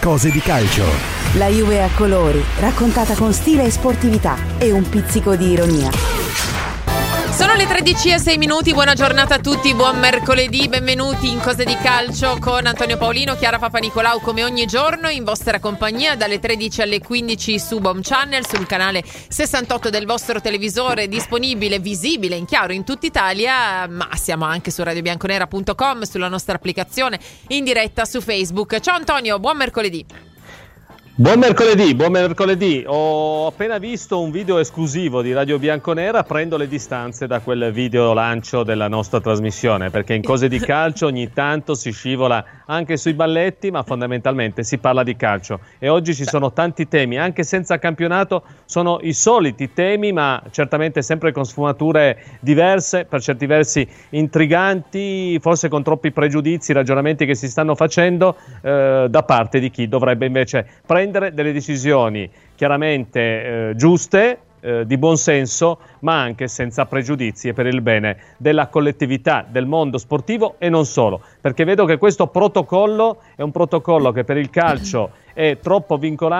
Cose di calcio. La Juve a colori, raccontata con stile e sportività e un pizzico di ironia. Sono le 13:06, buona giornata a tutti, buon mercoledì, benvenuti in Cose di Calcio con Antonio Paolino, Chiara Papanicolau come ogni giorno in vostra compagnia dalle 13 alle 15 su Bomb Channel, sul canale 68 del vostro televisore, disponibile, visibile in chiaro in tutta Italia, ma siamo anche su radiobianconera.com, sulla nostra applicazione, in diretta su Facebook. Ciao Antonio, buon mercoledì. Buon mercoledì. Ho appena visto un video esclusivo di Radio Bianconera, prendo le distanze da quel video lancio della nostra trasmissione, perché in Cose di Calcio ogni tanto si scivola anche sui balletti, ma fondamentalmente si parla di calcio e oggi ci sono tanti temi, anche senza campionato sono i soliti temi, ma certamente sempre con sfumature diverse, per certi versi intriganti, forse con troppi pregiudizi, ragionamenti che si stanno facendo da parte di chi dovrebbe invece prendere delle decisioni chiaramente giuste, di buon senso, ma anche senza pregiudizi e per il bene della collettività, del mondo sportivo e non solo, perché vedo che questo protocollo è un protocollo che per il calcio è troppo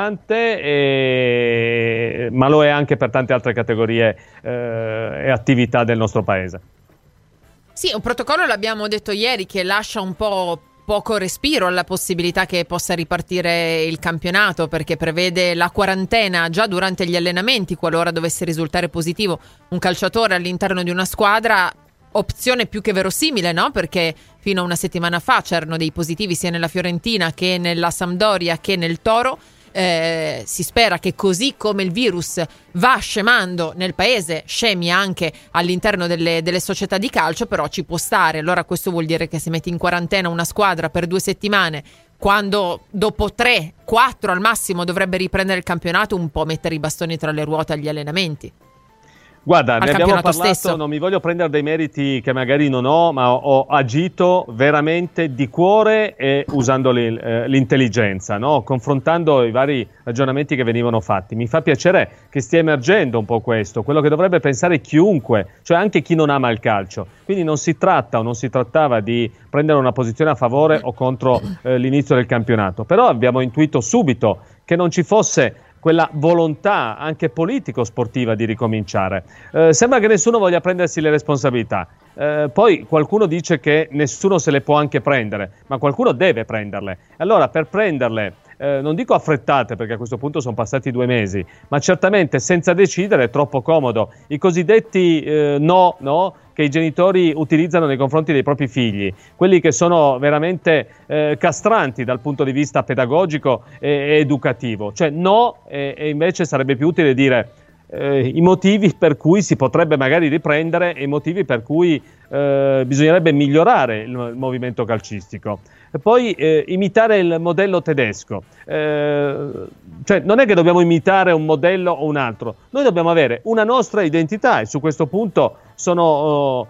vincolante, ma lo è anche per tante altre categorie e attività del nostro paese. Sì, un protocollo, l'abbiamo detto ieri, che lascia un po' poco respiro alla possibilità che possa ripartire il campionato, perché prevede la quarantena già durante gli allenamenti qualora dovesse risultare positivo un calciatore all'interno di una squadra, opzione più che verosimile, no? Perché fino a una settimana fa c'erano dei positivi sia nella Fiorentina che nella Sampdoria che nel Toro. Si spera che così come il virus va scemando nel paese, scemi anche all'interno delle società di calcio, però ci può stare. Allora questo vuol dire che se metti in quarantena una squadra per 2 settimane, quando dopo 3, 4 al massimo dovrebbe riprendere il campionato, un po' mettere i bastoni tra le ruote agli allenamenti. Guarda, ne abbiamo parlato, stesso. Non mi voglio prendere dei meriti che magari non ho, ma ho agito veramente di cuore e usando l'intelligenza, no? Confrontando i vari ragionamenti che venivano fatti. Mi fa piacere che stia emergendo un po' questo, quello che dovrebbe pensare chiunque, cioè anche chi non ama il calcio. Quindi non si tratta o non si trattava di prendere una posizione a favore o contro l'inizio del campionato, però abbiamo intuito subito che non ci fosse quella volontà anche politico-sportiva di ricominciare. Sembra che nessuno voglia prendersi le responsabilità. Poi qualcuno dice che nessuno se le può anche prendere, ma qualcuno deve prenderle. Allora, per prenderle, non dico affrettate, perché a questo punto sono passati 2 mesi, ma certamente senza decidere è troppo comodo. I cosiddetti no, che i genitori utilizzano nei confronti dei propri figli, quelli che sono veramente castranti dal punto di vista pedagogico e educativo. Cioè no, e invece sarebbe più utile dire i motivi per cui si potrebbe magari riprendere e i motivi per cui bisognerebbe migliorare il movimento calcistico. E poi imitare il modello tedesco, cioè non è che dobbiamo imitare un modello o un altro, noi dobbiamo avere una nostra identità e su questo punto sono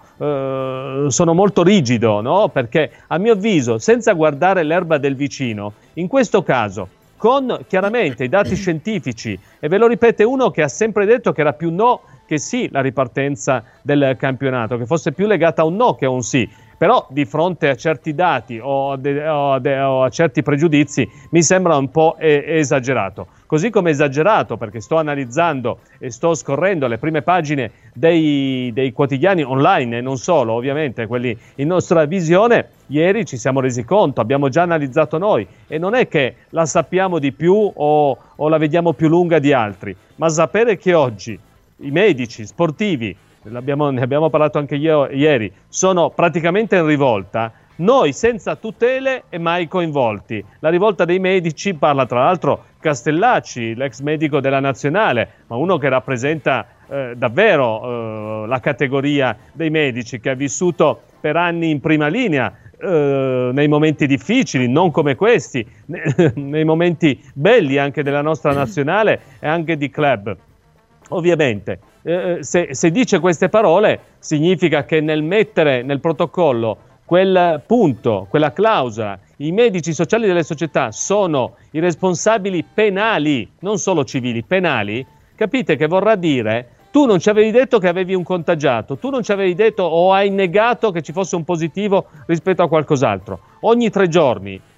molto rigido, no? Perché a mio avviso, senza guardare l'erba del vicino, in questo caso con chiaramente i dati scientifici, e ve lo ripete uno che ha sempre detto che era più no che sì la ripartenza del campionato, che fosse più legata a un no che a un sì. Però di fronte a certi dati o a certi pregiudizi mi sembra un po' esagerato. Così come esagerato, perché sto analizzando e sto scorrendo le prime pagine dei quotidiani online e non solo, ovviamente quelli in nostra visione, ieri ci siamo resi conto, abbiamo già analizzato noi e non è che la sappiamo di più o la vediamo più lunga di altri, ma sapere che oggi i medici sportivi, ne abbiamo parlato anche ieri, sono praticamente in rivolta, noi senza tutele e mai coinvolti. La rivolta dei medici parla tra l'altro Castellacci, l'ex medico della nazionale, ma uno che rappresenta davvero la categoria dei medici, che ha vissuto per anni in prima linea nei momenti difficili, non come questi, nei momenti belli anche della nostra nazionale e anche di club. Ovviamente se dice queste parole significa che nel mettere nel protocollo quel punto, quella clausola, i medici sociali delle società sono i responsabili penali, non solo civili, penali, capite che vorrà dire tu non ci avevi detto che avevi un contagiato, tu non ci avevi detto o hai negato che ci fosse un positivo rispetto a qualcos'altro. Ogni 3 giorni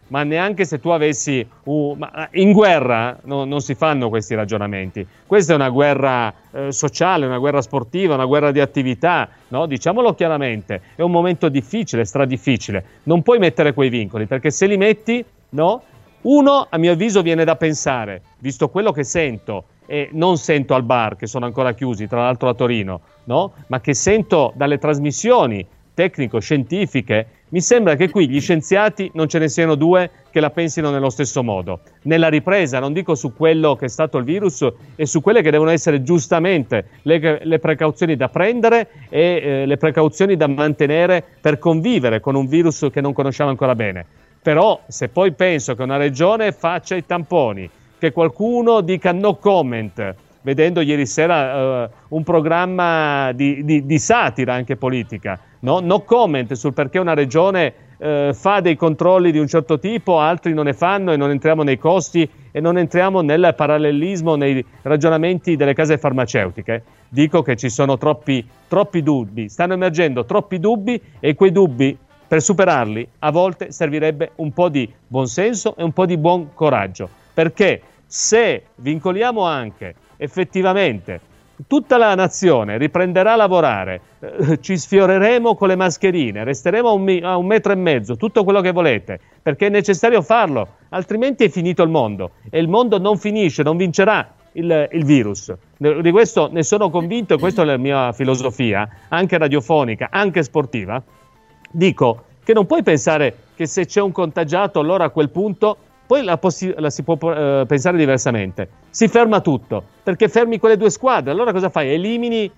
ma neanche se tu avessi in guerra non si fanno questi ragionamenti. Questa è una guerra sociale, una guerra sportiva, una guerra di attività, no? Diciamolo chiaramente, è un momento difficile, stradifficile. Non puoi mettere quei vincoli, perché se li metti, no? Uno, a mio avviso, viene da pensare, visto quello che sento, e non sento al bar, che sono ancora chiusi, tra l'altro a Torino, no? Ma che sento dalle trasmissioni tecnico-scientifiche, mi sembra che qui gli scienziati non ce ne siano due che la pensino nello stesso modo. Nella ripresa, non dico su quello che è stato il virus, e su quelle che devono essere giustamente le precauzioni da prendere e le precauzioni da mantenere per convivere con un virus che non conosciamo ancora bene. Però se poi penso che una regione faccia i tamponi, che qualcuno dica no comment, vedendo ieri sera un programma di satira anche politica, no comment sul perché una regione fa dei controlli di un certo tipo, altri non ne fanno, e non entriamo nei costi e non entriamo nel parallelismo, nei ragionamenti delle case farmaceutiche. Dico che ci sono troppi dubbi, stanno emergendo troppi dubbi, e quei dubbi, per superarli, a volte servirebbe un po' di buonsenso e un po' di buon coraggio, perché se vincoliamo anche effettivamente tutta la nazione riprenderà a lavorare, ci sfioreremo con le mascherine, resteremo a 1,5 metri, tutto quello che volete, perché è necessario farlo, altrimenti è finito il mondo, e il mondo non finisce, non vincerà il virus. Di questo ne sono convinto, e questa è la mia filosofia, anche radiofonica, anche sportiva. Dico che non puoi pensare che se c'è un contagiato allora a quel punto poi la si può pensare diversamente. Si ferma tutto, perché fermi quelle due squadre. Allora cosa fai? Elimini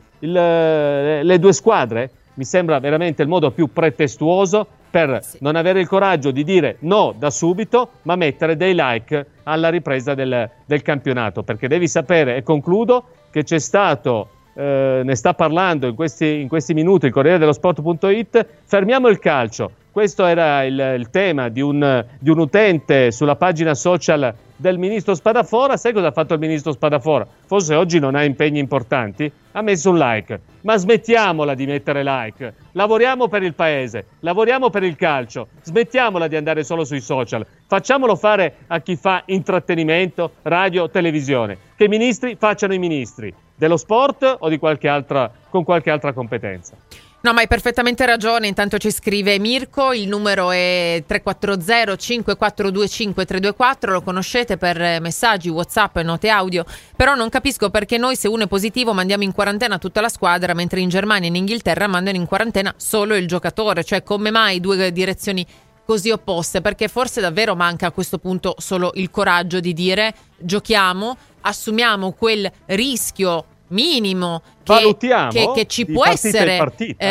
le due squadre? Mi sembra veramente il modo più pretestuoso per non avere il coraggio di dire no da subito, ma mettere dei like alla ripresa del campionato. Perché devi sapere, e concludo, che c'è stato, ne sta parlando in questi minuti il Corriere dello Sport.it, fermiamo il calcio. Questo era il tema di un utente sulla pagina social del ministro Spadafora. Sai cosa ha fatto il ministro Spadafora? Forse oggi non ha impegni importanti, ha messo un like. Ma smettiamola di mettere like, lavoriamo per il paese, lavoriamo per il calcio, smettiamola di andare solo sui social, facciamolo fare a chi fa intrattenimento, radio, televisione. Che i ministri facciano i ministri dello sport o con qualche altra competenza. No, ma hai perfettamente ragione. Intanto ci scrive Mirko, il numero è 340 5425 324, lo conoscete per messaggi, WhatsApp e note audio, però non capisco perché noi, se uno è positivo, mandiamo in quarantena tutta la squadra, mentre in Germania e in Inghilterra mandano in quarantena solo il giocatore. Cioè, come mai due direzioni così opposte? Perché forse davvero manca a questo punto solo il coraggio di dire giochiamo, assumiamo quel rischio minimo che ci può essere,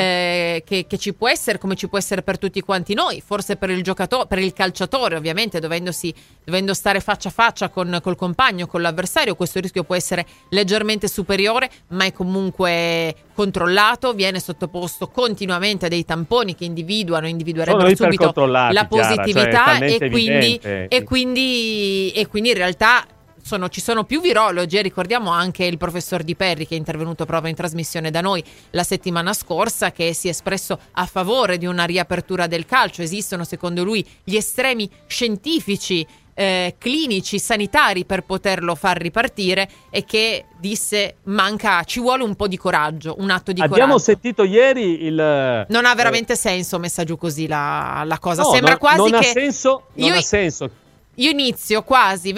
che ci può essere, come ci può essere per tutti quanti noi, forse per il giocatore, per il calciatore ovviamente, dovendo stare faccia a faccia col compagno, con l'avversario, questo rischio può essere leggermente superiore, ma è comunque controllato, viene sottoposto continuamente a dei tamponi che individuerebbero subito la positività, Chiara, cioè, e quindi in realtà ci sono più virologi, e ricordiamo anche il professor Di Perri, che è intervenuto proprio in trasmissione da noi la settimana scorsa, che si è espresso a favore di una riapertura del calcio. Esistono, secondo lui, gli estremi scientifici, clinici, sanitari per poterlo far ripartire, e che disse ci vuole un po' di coraggio, un atto di coraggio. Abbiamo sentito ieri non ha veramente senso messa giù così la cosa. Sembra quasi non che non ha senso. Io inizio quasi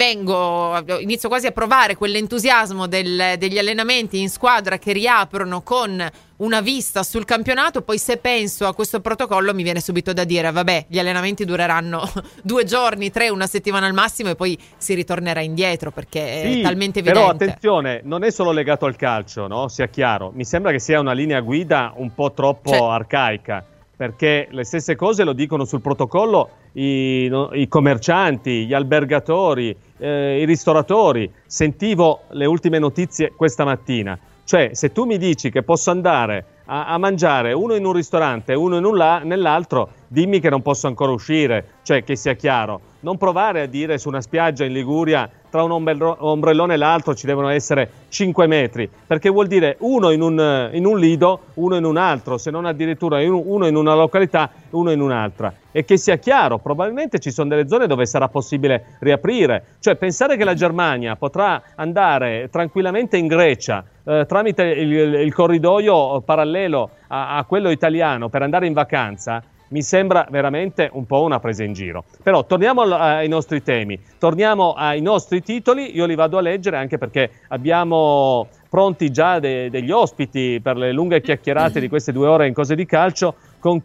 a provare quell'entusiasmo degli allenamenti in squadra che riaprono con una vista sul campionato. Poi, se penso a questo protocollo, mi viene subito da dire vabbè, gli allenamenti dureranno 2 giorni, 3, una settimana al massimo, e poi si ritornerà indietro, perché è talmente evidente. Però attenzione, non è solo legato al calcio, no? Sia chiaro, mi sembra che sia una linea guida un po' troppo arcaica, perché le stesse cose lo dicono sul protocollo i commercianti, gli albergatori, i ristoratori. Sentivo le ultime notizie questa mattina. Cioè, se tu mi dici che posso andare a mangiare uno in un ristorante e uno nell'altro, dimmi che non posso ancora uscire, cioè che sia chiaro. Non provare a dire su una spiaggia in Liguria tra un ombrellone e l'altro ci devono essere 5 metri, perché vuol dire uno in un lido, uno in un altro, se non addirittura uno in una località, uno in un'altra. E che sia chiaro, probabilmente ci sono delle zone dove sarà possibile riaprire, cioè pensare che la Germania potrà andare tranquillamente in Grecia tramite il corridoio parallelo a quello italiano per andare in vacanza, mi sembra veramente un po' una presa in giro. Però torniamo ai nostri temi, torniamo ai nostri titoli, io li vado a leggere anche perché abbiamo pronti già degli ospiti per le lunghe chiacchierate di queste 2 ore in Cose di Calcio,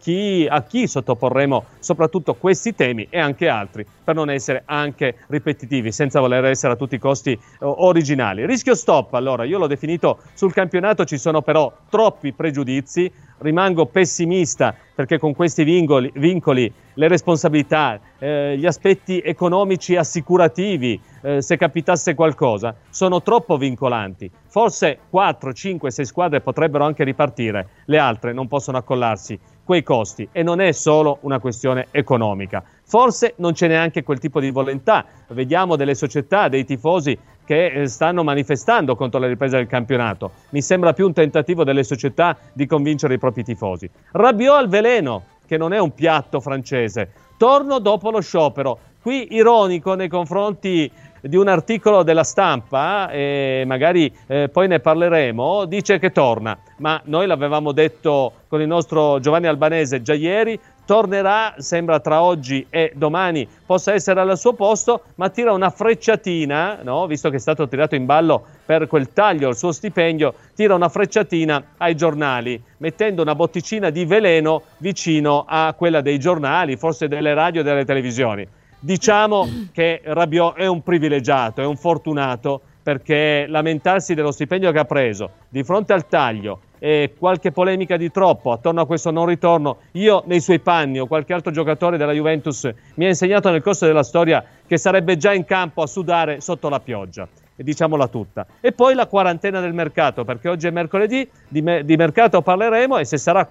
a chi sottoporremo soprattutto questi temi e anche altri, per non essere anche ripetitivi, senza voler essere a tutti i costi originali. Rischio stop, allora, io l'ho definito sul campionato, ci sono però troppi pregiudizi, rimango pessimista perché con questi vincoli le responsabilità, gli aspetti economici assicurativi, se capitasse qualcosa, sono troppo vincolanti. Forse 4, 5, 6 squadre potrebbero anche ripartire, le altre non possono accollarsi quei costi e non è solo una questione economica. Forse non c'è neanche quel tipo di volontà. Vediamo delle società, dei tifosi che stanno manifestando contro la ripresa del campionato. Mi sembra più un tentativo delle società di convincere i propri tifosi. Rabiot al veleno, che non è un piatto francese. Torno dopo lo sciopero. Qui ironico nei confronti di un articolo della Stampa, e magari poi ne parleremo, dice che torna, ma noi l'avevamo detto con il nostro Giovanni Albanese già ieri, tornerà, sembra tra oggi e domani possa essere al suo posto, ma tira una frecciatina, no? Visto che è stato tirato in ballo per quel taglio al suo stipendio, tira una frecciatina ai giornali, mettendo una botticina di veleno vicino a quella dei giornali, forse delle radio e delle televisioni. Diciamo che Rabiot è un privilegiato, è un fortunato, perché lamentarsi dello stipendio che ha preso di fronte al taglio e qualche polemica di troppo attorno a questo non ritorno, io nei suoi panni o qualche altro giocatore della Juventus mi ha insegnato nel corso della storia che sarebbe già in campo a sudare sotto la pioggia, e diciamola tutta. E poi la quarantena del mercato, perché oggi è mercoledì, di mercato parleremo, e se sarà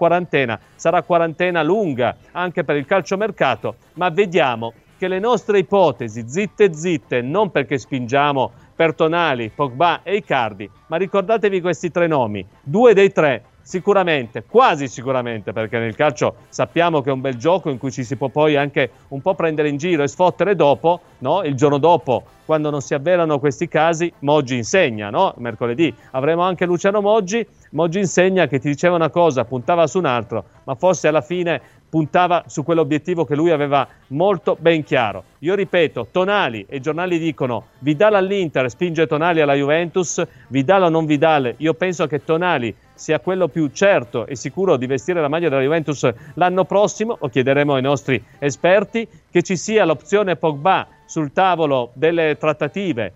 quarantena lunga anche per il calciomercato, ma vediamo che le nostre ipotesi, zitte, non perché spingiamo per Tonali, Pogba e Icardi, ma ricordatevi questi 3 nomi, 2 dei 3 sicuramente, quasi sicuramente, perché nel calcio sappiamo che è un bel gioco in cui ci si può poi anche un po' prendere in giro e sfottere dopo, no? Il giorno dopo, quando non si avverano questi casi, Moggi insegna, no? Mercoledì avremo anche Luciano Moggi insegna che ti diceva una cosa, puntava su un altro, ma forse alla fine puntava su quell'obiettivo che lui aveva molto ben chiaro. Io ripeto, Tonali, e i giornali dicono Vidal all'Inter, spinge Tonali alla Juventus, Vidal o non Vidal, io penso che Tonali sia quello più certo e sicuro di vestire la maglia della Juventus l'anno prossimo, lo chiederemo ai nostri esperti, che ci sia l'opzione Pogba sul tavolo delle trattative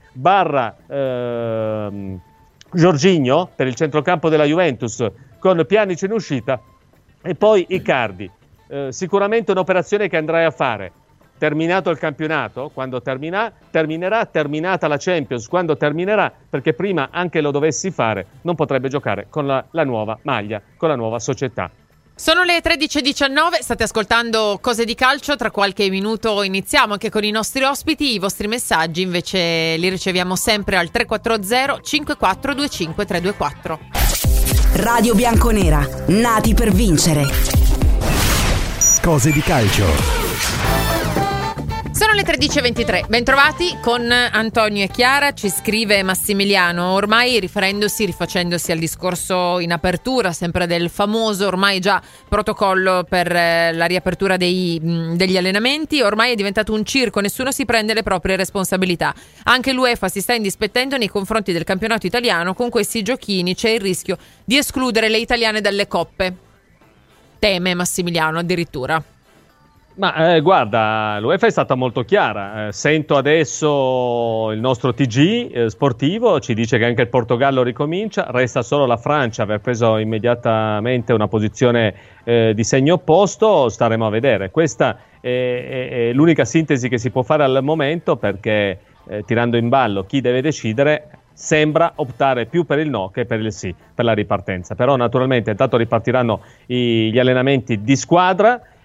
Jorginho per il centrocampo della Juventus con Pjanic in uscita, e poi Icardi. Sicuramente un'operazione che andrai a fare terminato il campionato, quando terminerà, terminata la Champions, quando terminerà, perché prima, anche lo dovessi fare, non potrebbe giocare con la nuova maglia, con la nuova società. Sono le 13:19, state ascoltando Cose di Calcio, tra qualche minuto iniziamo anche con i nostri ospiti, i vostri messaggi invece li riceviamo sempre al 340 5425 324. Radio Bianconera, nati per vincere. Cose di Calcio. Sono le 13:23, bentrovati con Antonio e Chiara. Ci scrive Massimiliano, ormai rifacendosi al discorso in apertura sempre del famoso ormai già protocollo per la riapertura degli allenamenti, ormai è diventato un circo, nessuno si prende le proprie responsabilità, anche l'UEFA si sta indispettendo nei confronti del campionato italiano, con questi giochini c'è il rischio di escludere le italiane dalle coppe, teme Massimiliano addirittura. Ma guarda, l'UEFA è stata molto chiara. Sento adesso il nostro TG sportivo, ci dice che anche il Portogallo ricomincia, resta solo la Francia, aver preso immediatamente una posizione di segno opposto, staremo a vedere. Questa è l'unica sintesi che si può fare al momento, perché tirando in ballo chi deve decidere sembra optare più per il no che per il sì, per la ripartenza. Però naturalmente intanto ripartiranno gli allenamenti di squadra,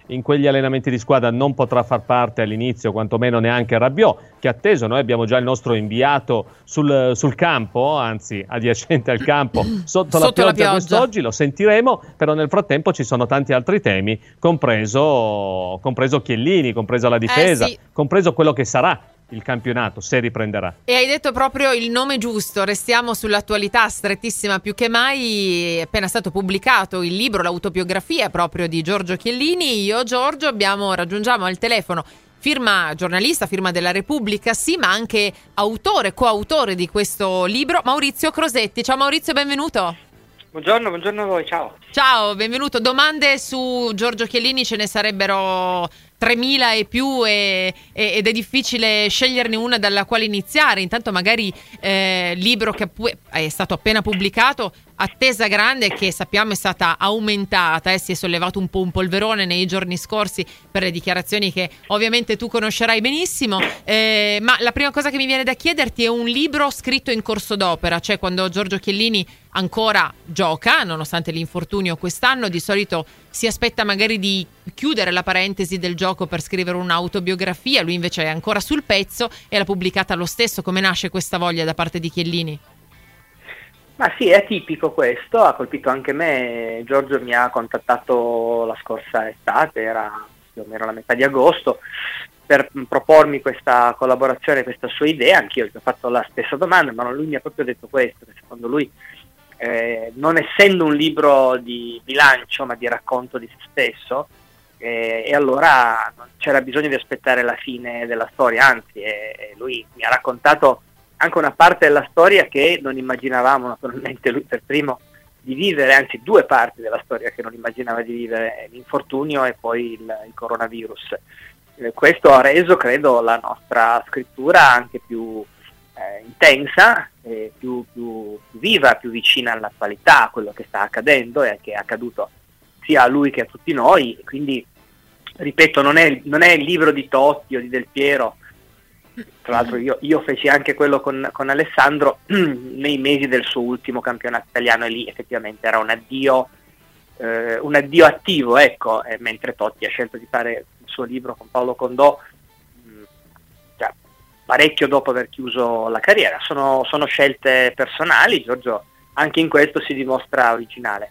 in quegli allenamenti di squadra non potrà far parte all'inizio, quantomeno neanche Rabiot, che atteso, noi abbiamo già il nostro inviato sul campo, anzi adiacente al campo, sotto la pioggia quest'oggi, lo sentiremo, però nel frattempo ci sono tanti altri temi, compreso Chiellini, compresa la difesa, sì, compreso quello che sarà il campionato, se riprenderà. E hai detto proprio il nome giusto, restiamo sull'attualità strettissima più che mai. È appena stato pubblicato il libro, l'autobiografia proprio di Giorgio Chiellini. Io, Giorgio, raggiungiamo al telefono firma giornalista, firma della Repubblica, sì, ma anche coautore di questo libro, Maurizio Crosetti. Ciao Maurizio, benvenuto. Buongiorno a voi, ciao. Ciao, benvenuto. Domande su Giorgio Chiellini ce ne sarebbero 3.000 e più ed è difficile sceglierne una dalla quale iniziare. Intanto magari libro che è stato appena pubblicato, attesa grande che sappiamo è stata aumentata, si è sollevato un po' un polverone nei giorni scorsi per le dichiarazioni che ovviamente tu conoscerai benissimo, ma la prima cosa che mi viene da chiederti è un libro scritto in corso d'opera, cioè quando Giorgio Chiellini ancora gioca, nonostante l'infortunio quest'anno, di solito si aspetta magari di chiudere la parentesi del gioco per scrivere un'autobiografia, lui invece è ancora sul pezzo e l'ha pubblicata lo stesso. Come nasce questa voglia da parte di Chiellini? Ma sì, è tipico questo, ha colpito anche me. Giorgio mi ha contattato la scorsa estate, era più o meno la metà di agosto, per propormi questa collaborazione, questa sua idea. Anch'io gli ho fatto la stessa domanda, ma lui mi ha proprio detto questo, che secondo lui, non essendo un libro di bilancio ma di racconto di se stesso, e allora non c'era bisogno di aspettare la fine della storia, anzi lui mi ha raccontato anche una parte della storia che non immaginavamo, naturalmente lui per primo, di vivere, anzi due parti della storia che non immaginava di vivere, l'infortunio e poi il coronavirus. Questo ha reso, credo, la nostra scrittura anche più intensa, più viva, più vicina all'attualità, a quello che sta accadendo e che è accaduto sia a lui che a tutti noi. Quindi, ripeto, non è il libro di Totti o di Del Piero. Tra l'altro io feci anche quello con Alessandro nei mesi del suo ultimo campionato italiano, e lì effettivamente era un addio attivo, ecco, mentre Totti ha scelto di fare il suo libro con Paolo Condò già parecchio dopo aver chiuso la carriera. Sono scelte personali. Giorgio anche in questo si dimostra originale.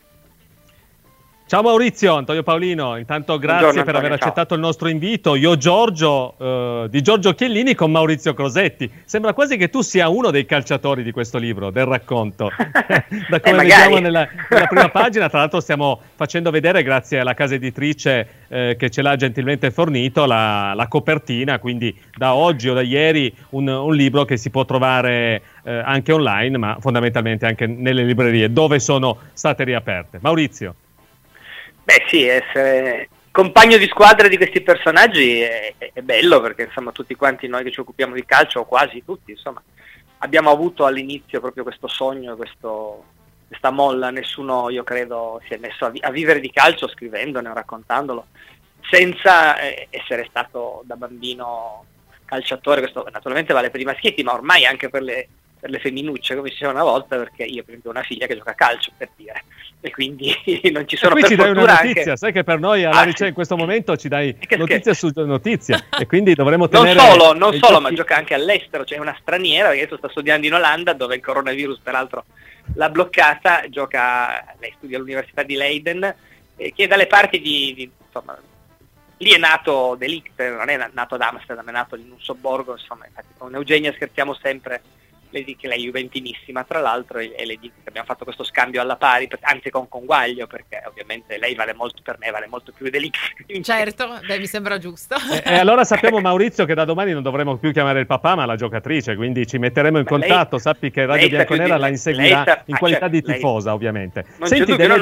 Ciao Maurizio, Antonio Paolino, intanto grazie Buongiorno, per aver Antonio, accettato il nostro invito. Io Giorgio, di Giorgio Chiellini con Maurizio Crosetti. Sembra quasi che tu sia uno dei calciatori di questo libro, del racconto. Da come vediamo nella prima pagina, tra l'altro stiamo facendo vedere, grazie alla casa editrice che ce l'ha gentilmente fornito, la copertina, quindi da oggi o da ieri un libro che si può trovare anche online, ma fondamentalmente anche nelle librerie, dove sono state riaperte. Maurizio. Beh sì, essere compagno di squadra di questi personaggi è bello, perché insomma tutti quanti noi che ci occupiamo di calcio, o quasi tutti, insomma, abbiamo avuto all'inizio proprio questo sogno, questa molla. Nessuno, io credo, si è messo a vivere di calcio scrivendone o raccontandolo senza essere stato da bambino calciatore. Questo naturalmente vale per i maschietti, ma ormai anche per le femminucce, come si diceva una volta, perché io per esempio ho una figlia che gioca a calcio, per dire, e quindi non ci sono, e qui per ci dai una notizia, anche... sai che per noi alla ricerca in questo momento ci dai notizia su notizia, e quindi dovremo tenere... Non solo, ma gioca anche all'estero. C'è una straniera che adesso sta studiando in Olanda, dove il coronavirus peraltro l'ha bloccata, lei studia all'Università di Leiden, che è dalle parti insomma, lì è nato De Ligt, non è nato ad Amsterdam, è nato in un sobborgo, insomma. Infatti con Eugenia scherziamo sempre, le dico che lei è juventinissima, tra l'altro, e le dico che abbiamo fatto questo scambio alla pari, anzi con conguaglio, perché ovviamente lei vale molto, per me vale molto più di lì. Certo, mi sembra giusto. E allora sappiamo, Maurizio, che da domani non dovremo più chiamare il papà ma la giocatrice, quindi ci metteremo in contatto. Sappi che Radio Bianconera la inseguirà in qualità di tifosa, ovviamente. Senti, delle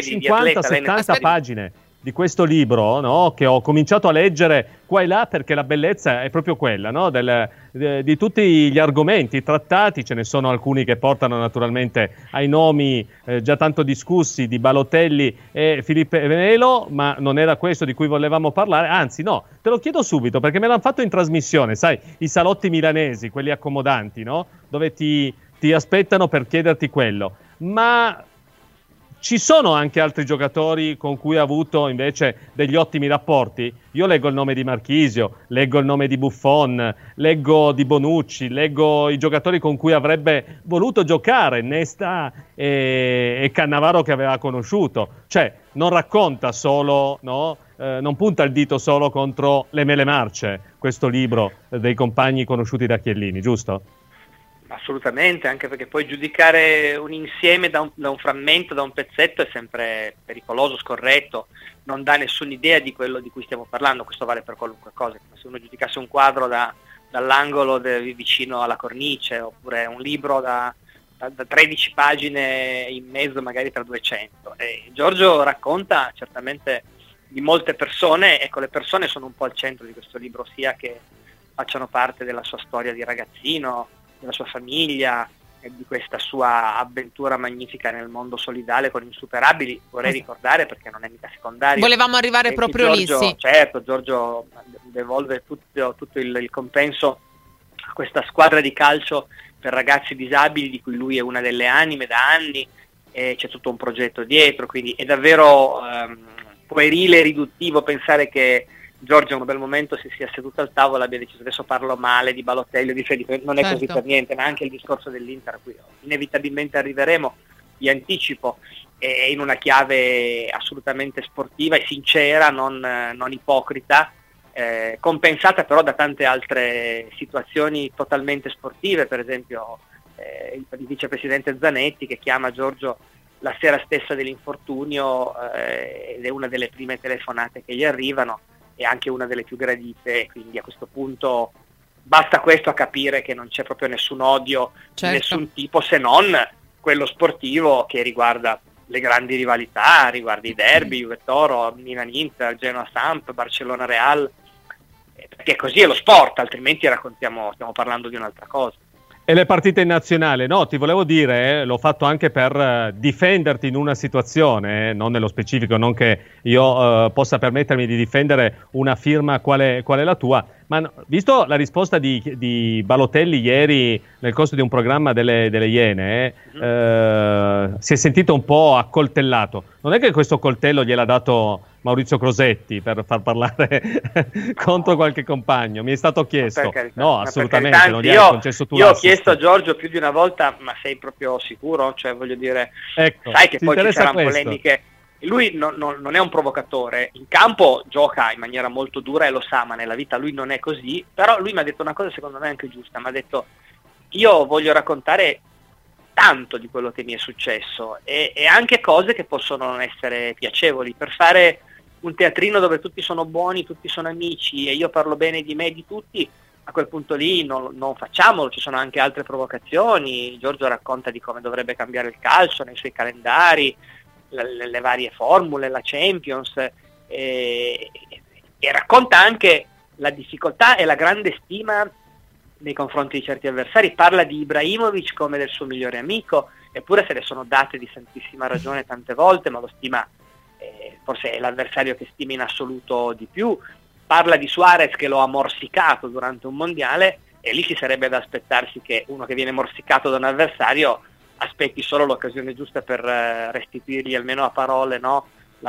250-70 pagine di questo libro, no, che ho cominciato a leggere qua e là, perché la bellezza è proprio quella, no, di tutti gli argomenti trattati. Ce ne sono alcuni che portano naturalmente ai nomi già tanto discussi di Balotelli e Filipe Melo, ma non era questo di cui volevamo parlare. Anzi no, te lo chiedo subito, perché me l'hanno fatto in trasmissione, sai, i salotti milanesi, quelli accomodanti, no, dove ti aspettano per chiederti quello. Ma ci sono anche altri giocatori con cui ha avuto invece degli ottimi rapporti? Io leggo il nome di Marchisio, leggo il nome di Buffon, leggo di Bonucci, leggo i giocatori con cui avrebbe voluto giocare, Nesta e Cannavaro che aveva conosciuto. Cioè, non racconta solo, no? Non punta il dito solo contro le mele marce, questo libro dei compagni conosciuti da Chiellini, giusto? Assolutamente, anche perché poi giudicare un insieme da un frammento, da un pezzetto, è sempre pericoloso, scorretto, non dà nessuna idea di quello di cui stiamo parlando. Questo vale per qualunque cosa, come se uno giudicasse un quadro dall'angolo vicino alla cornice, oppure un libro da 13 pagine in mezzo magari tra 200. E Giorgio racconta certamente di molte persone, ecco, le persone sono un po' al centro di questo libro, sia che facciano parte della sua storia di ragazzino, della sua famiglia e di questa sua avventura magnifica nel mondo solidale con Insuperabili. Vorrei ricordare, perché non è mica secondario, volevamo arrivare proprio Giorgio, lì, sì. Certo, Giorgio devolve tutto il compenso a questa squadra di calcio per ragazzi disabili di cui lui è una delle anime da anni, e c'è tutto un progetto dietro, quindi è davvero puerile e riduttivo pensare che Giorgio in un bel momento si sia seduto al tavolo e abbia deciso adesso parlo male di Balotelli o di Felipe. Non è così per niente, ma anche il discorso dell'Inter, a cui inevitabilmente arriveremo, vi anticipo, è in una chiave assolutamente sportiva e sincera, non ipocrita, compensata però da tante altre situazioni totalmente sportive. Per esempio il vicepresidente Zanetti che chiama Giorgio la sera stessa dell'infortunio ed è una delle prime telefonate che gli arrivano, è anche una delle più gradite, quindi a questo punto basta questo a capire che non c'è proprio nessun odio di nessun tipo, se non quello sportivo che riguarda le grandi rivalità, riguarda i derby, Juve Toro, Milan Inter, Genoa Samp, Barcellona Real, perché così è lo sport, altrimenti stiamo parlando di un'altra cosa. E le partite in nazionale, no, ti volevo dire, l'ho fatto anche per difenderti in una situazione, non nello specifico, non che io possa permettermi di difendere una firma quale la tua, ma visto la risposta di Balotelli ieri nel corso di un programma delle Iene, si è sentito un po' accoltellato. Non è che questo coltello gliel'ha dato Maurizio Crosetti per far parlare contro qualche compagno, mi è stato chiesto. No, assolutamente, non gli hai concesso tu. Io ho chiesto a Giorgio più di una volta, ma sei proprio sicuro? Cioè, voglio dire, ecco, sai che poi ci saranno polemiche. Lui non è un provocatore, in campo gioca in maniera molto dura e lo sa, ma nella vita lui non è così. Però lui mi ha detto una cosa secondo me anche giusta, mi ha detto: io voglio raccontare tanto di quello che mi è successo e anche cose che possono non essere piacevoli, per fare un teatrino dove tutti sono buoni, tutti sono amici e io parlo bene di me e di tutti. A quel punto lì non facciamolo, ci sono anche altre provocazioni. Giorgio racconta di come dovrebbe cambiare il calcio nei suoi calendari, le varie formule, la Champions, e racconta anche la difficoltà e la grande stima nei confronti di certi avversari. Parla di Ibrahimovic come del suo migliore amico, eppure se ne sono date di santissima ragione tante volte, ma lo stima, forse è l'avversario che stima in assoluto di più. Parla di Suarez che lo ha morsicato durante un mondiale, e lì ci sarebbe da aspettarsi che uno che viene morsicato da un avversario aspetti solo l'occasione giusta per restituirgli almeno a parole, no,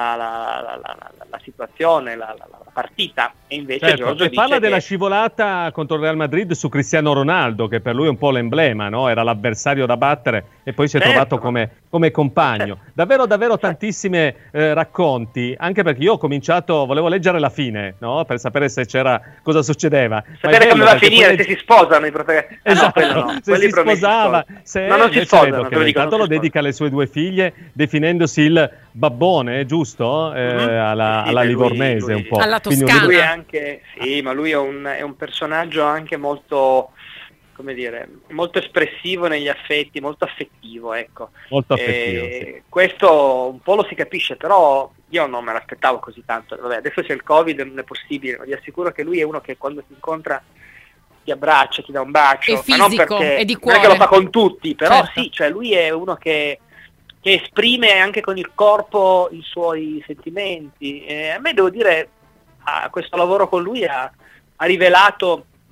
la situazione, la partita. E invece Giorgio dice parla della scivolata contro il Real Madrid su Cristiano Ronaldo, che per lui è un po' l'emblema, no? Era l'avversario da battere e poi si è trovato come compagno. Davvero tantissimi racconti, anche perché io ho cominciato, volevo leggere la fine, no? Per sapere se c'era, cosa succedeva. Sapere come va a finire, se si sposano i protagonisti. Esatto, no, se si sposava, se non si sposano, intanto lo dedica alle sue due figlie, definendosi il babbone, giusto? Alla livornese, un po'. Alla Toscana. Lui è anche, sì, ma lui è un personaggio anche molto, come dire, molto espressivo negli affetti, molto affettivo, ecco. Molto affettivo, sì. Questo un po' lo si capisce, però io non me l'aspettavo così tanto. Vabbè, adesso c'è il Covid e non è possibile, ma vi assicuro che lui è uno che quando si incontra ti abbraccia, ti dà un bacio, è fisico, ma non perché è di cuore. Non è che lo fa con tutti, però certo. Sì, cioè lui è uno che esprime anche con il corpo i suoi sentimenti. A me, devo dire, questo lavoro con lui ha rivelato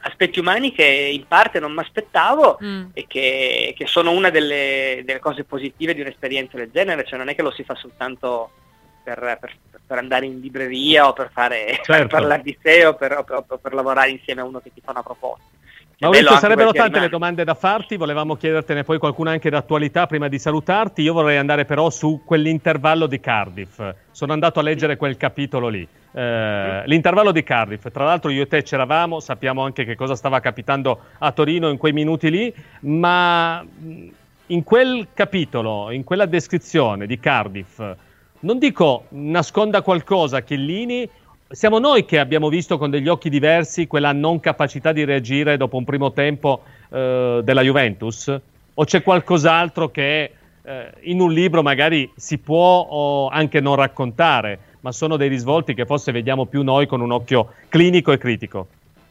aspetti umani che in parte non mi aspettavo e che sono una delle cose positive di un'esperienza del genere, cioè non è che lo si fa soltanto per andare in libreria o per fare per parlare di sé o per lavorare insieme a uno che ti fa una proposta. Maurizio, sarebbero tante le domande da farti, volevamo chiedertene poi qualcuna anche d'attualità prima di salutarti. Io vorrei andare però su quell'intervallo di Cardiff. Sono andato a leggere quel capitolo lì. L'intervallo di Cardiff, tra l'altro io e te c'eravamo, sappiamo anche che cosa stava capitando a Torino in quei minuti lì, ma in quel capitolo, in quella descrizione di Cardiff, non dico nasconda qualcosa Chiellini. Siamo noi che abbiamo visto con degli occhi diversi quella non capacità di reagire dopo un primo tempo della Juventus? O c'è qualcos'altro che in un libro magari si può anche non raccontare, ma sono dei risvolti che forse vediamo più noi con un occhio clinico e critico?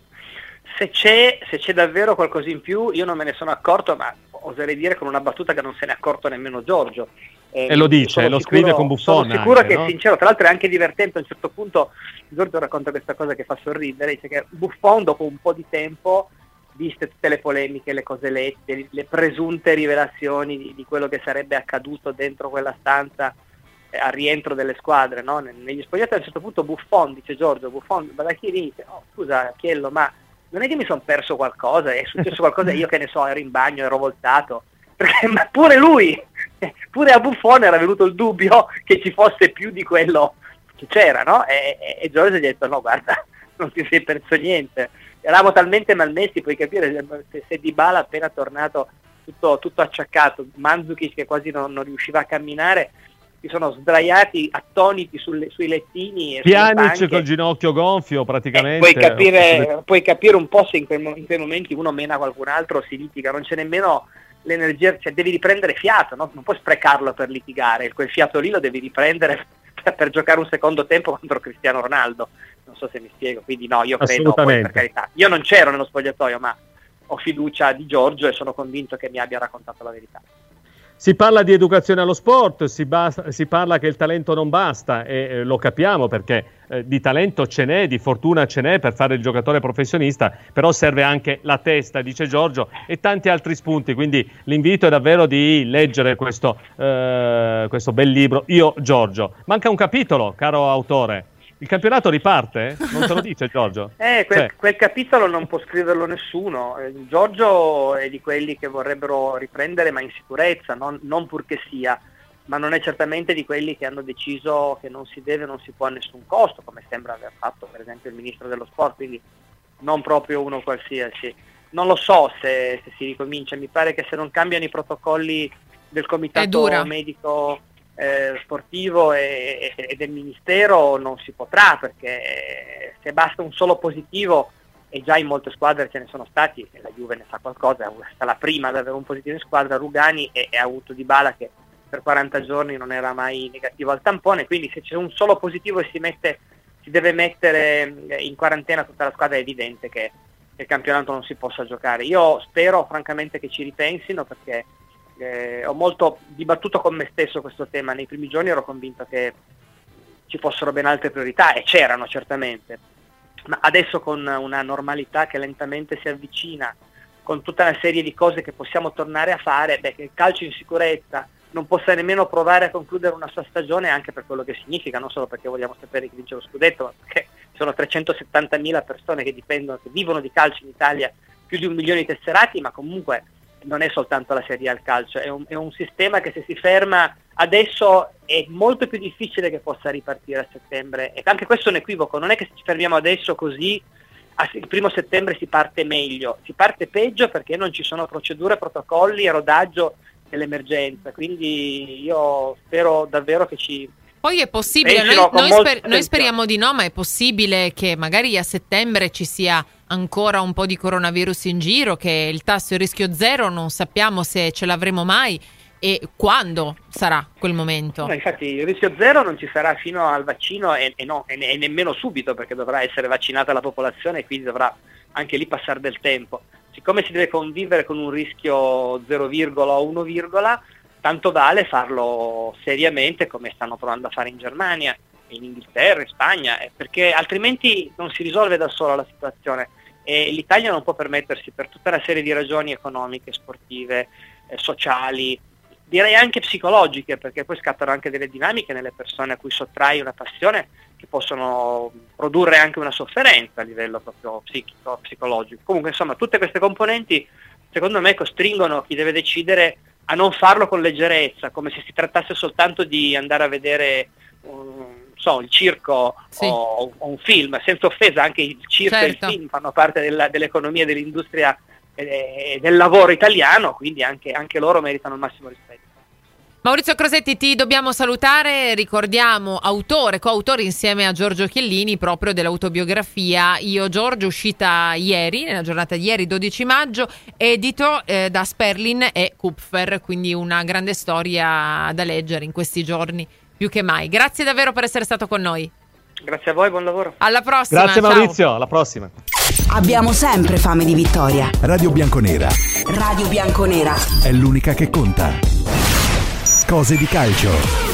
Se c'è davvero qualcosa in più, io non me ne sono accorto, ma oserei dire con una battuta che non se ne è accorto nemmeno Giorgio. E lo dice, lo scrive con Buffon. Sono sicuro anche, che è sincero, tra l'altro è anche divertente. A un certo punto Giorgio racconta questa cosa che fa sorridere, dice che Buffon dopo un po' di tempo, viste tutte le polemiche, le cose lette, le presunte rivelazioni di quello che sarebbe accaduto dentro quella stanza al rientro delle squadre, no? Negli spogliatoi, a un certo punto Buffon, dice Giorgio, Buffon va da Chiellini, dice, scusa Chiello, ma non è che mi sono perso qualcosa, è successo qualcosa, io che ne so, ero in bagno, ero voltato, perché ma pure lui, pure a Buffon era venuto il dubbio che ci fosse più di quello che c'era, no? E Giorgio gli ha detto no, guarda, non ti sei perso niente, eravamo talmente malmessi, puoi capire, se Dybala appena tornato tutto acciaccato, Mandzukic che quasi non riusciva a camminare, si sono sdraiati attoniti sui lettini e Pjanic col ginocchio gonfio praticamente. Puoi capire un po' se in quei momenti uno mena qualcun altro, si litiga, non c'è nemmeno l'energia, cioè devi riprendere fiato, no? Non puoi sprecarlo per litigare, quel fiato lì lo devi riprendere per giocare un secondo tempo contro Cristiano Ronaldo, non so se mi spiego, quindi no, io credo, poi, per carità, io non c'ero nello spogliatoio, ma ho fiducia di Giorgio e sono convinto che mi abbia raccontato la verità. Si parla di educazione allo sport, si parla che il talento non basta e lo capiamo perché di talento ce n'è, di fortuna ce n'è per fare il giocatore professionista, però serve anche la testa, dice Giorgio, e tanti altri spunti, quindi l'invito è davvero di leggere questo bel libro. Io, Giorgio, manca un capitolo, caro autore. Il campionato riparte? Non te lo dice Giorgio? Quel capitolo non può scriverlo nessuno. Giorgio è di quelli che vorrebbero riprendere ma in sicurezza, non purché sia, ma non è certamente di quelli che hanno deciso che non si deve, non si può a nessun costo, come sembra aver fatto per esempio il ministro dello sport, quindi non proprio uno qualsiasi. Non lo so se si ricomincia, mi pare che se non cambiano i protocolli del comitato medico sportivo e del ministero non si potrà, perché se basta un solo positivo, e già in molte squadre ce ne sono stati, e la Juve ne sa qualcosa, è stata la prima ad avere un positivo in squadra, Rugani, e ha avuto Dybala che per 40 giorni non era mai negativo al tampone, quindi se c'è un solo positivo e si deve mettere in quarantena tutta la squadra, è evidente che il campionato non si possa giocare. Io spero francamente che ci ripensino, perché ho molto dibattuto con me stesso questo tema. Nei primi giorni ero convinto che ci fossero ben altre priorità, e c'erano certamente, ma adesso con una normalità che lentamente si avvicina, con tutta una serie di cose che possiamo tornare a fare, che il calcio in sicurezza non possa nemmeno provare a concludere una sua stagione, anche per quello che significa, non solo perché vogliamo sapere chi vince lo scudetto, ma perché sono 370.000 persone che vivono di calcio in Italia, più di 1 milione di tesserati, ma comunque non è soltanto la Serie A il calcio, è un sistema che se si ferma adesso è molto più difficile che possa ripartire a settembre, e anche questo è un equivoco, non è che se ci fermiamo adesso così il 1° settembre si parte meglio, si parte peggio, perché non ci sono procedure, protocolli e rodaggio dell'emergenza, quindi io spero davvero che ci... Poi è possibile, noi speriamo di no, ma è possibile che magari a settembre ci sia ancora un po' di coronavirus in giro, che il tasso è rischio zero, non sappiamo se ce l'avremo mai e quando sarà quel momento. No, infatti il rischio zero non ci sarà fino al vaccino e nemmeno subito, perché dovrà essere vaccinata la popolazione e quindi dovrà anche lì passare del tempo. Siccome si deve convivere con un rischio 0, o 1, tanto vale farlo seriamente, come stanno provando a fare in Germania, in Inghilterra, in Spagna, perché altrimenti non si risolve da sola la situazione. e l'Italia non può permettersi, per tutta una serie di ragioni economiche, sportive, sociali, direi anche psicologiche, perché poi scattano anche delle dinamiche nelle persone a cui sottrai una passione che possono produrre anche una sofferenza a livello proprio psichico, psicologico. Comunque insomma tutte queste componenti secondo me costringono chi deve decidere a non farlo con leggerezza, come se si trattasse soltanto di andare a vedere il circo o un film, senza offesa, anche il circo e il film fanno parte dell'economia, dell'industria e del lavoro italiano, quindi anche loro meritano il massimo rispetto. Maurizio Crosetti, ti dobbiamo salutare, ricordiamo coautore insieme a Giorgio Chiellini proprio dell'autobiografia Io Giorgio, uscita ieri, nella giornata di ieri 12 maggio, edito da Sperlin e Kupfer, quindi una grande storia da leggere in questi giorni più che mai. Grazie davvero per essere stato con noi. Grazie a voi, buon lavoro. Alla prossima. Grazie Maurizio, alla prossima. Abbiamo sempre fame di vittoria. Radio Bianconera. Radio Bianconera. È l'unica che conta. Cose di calcio.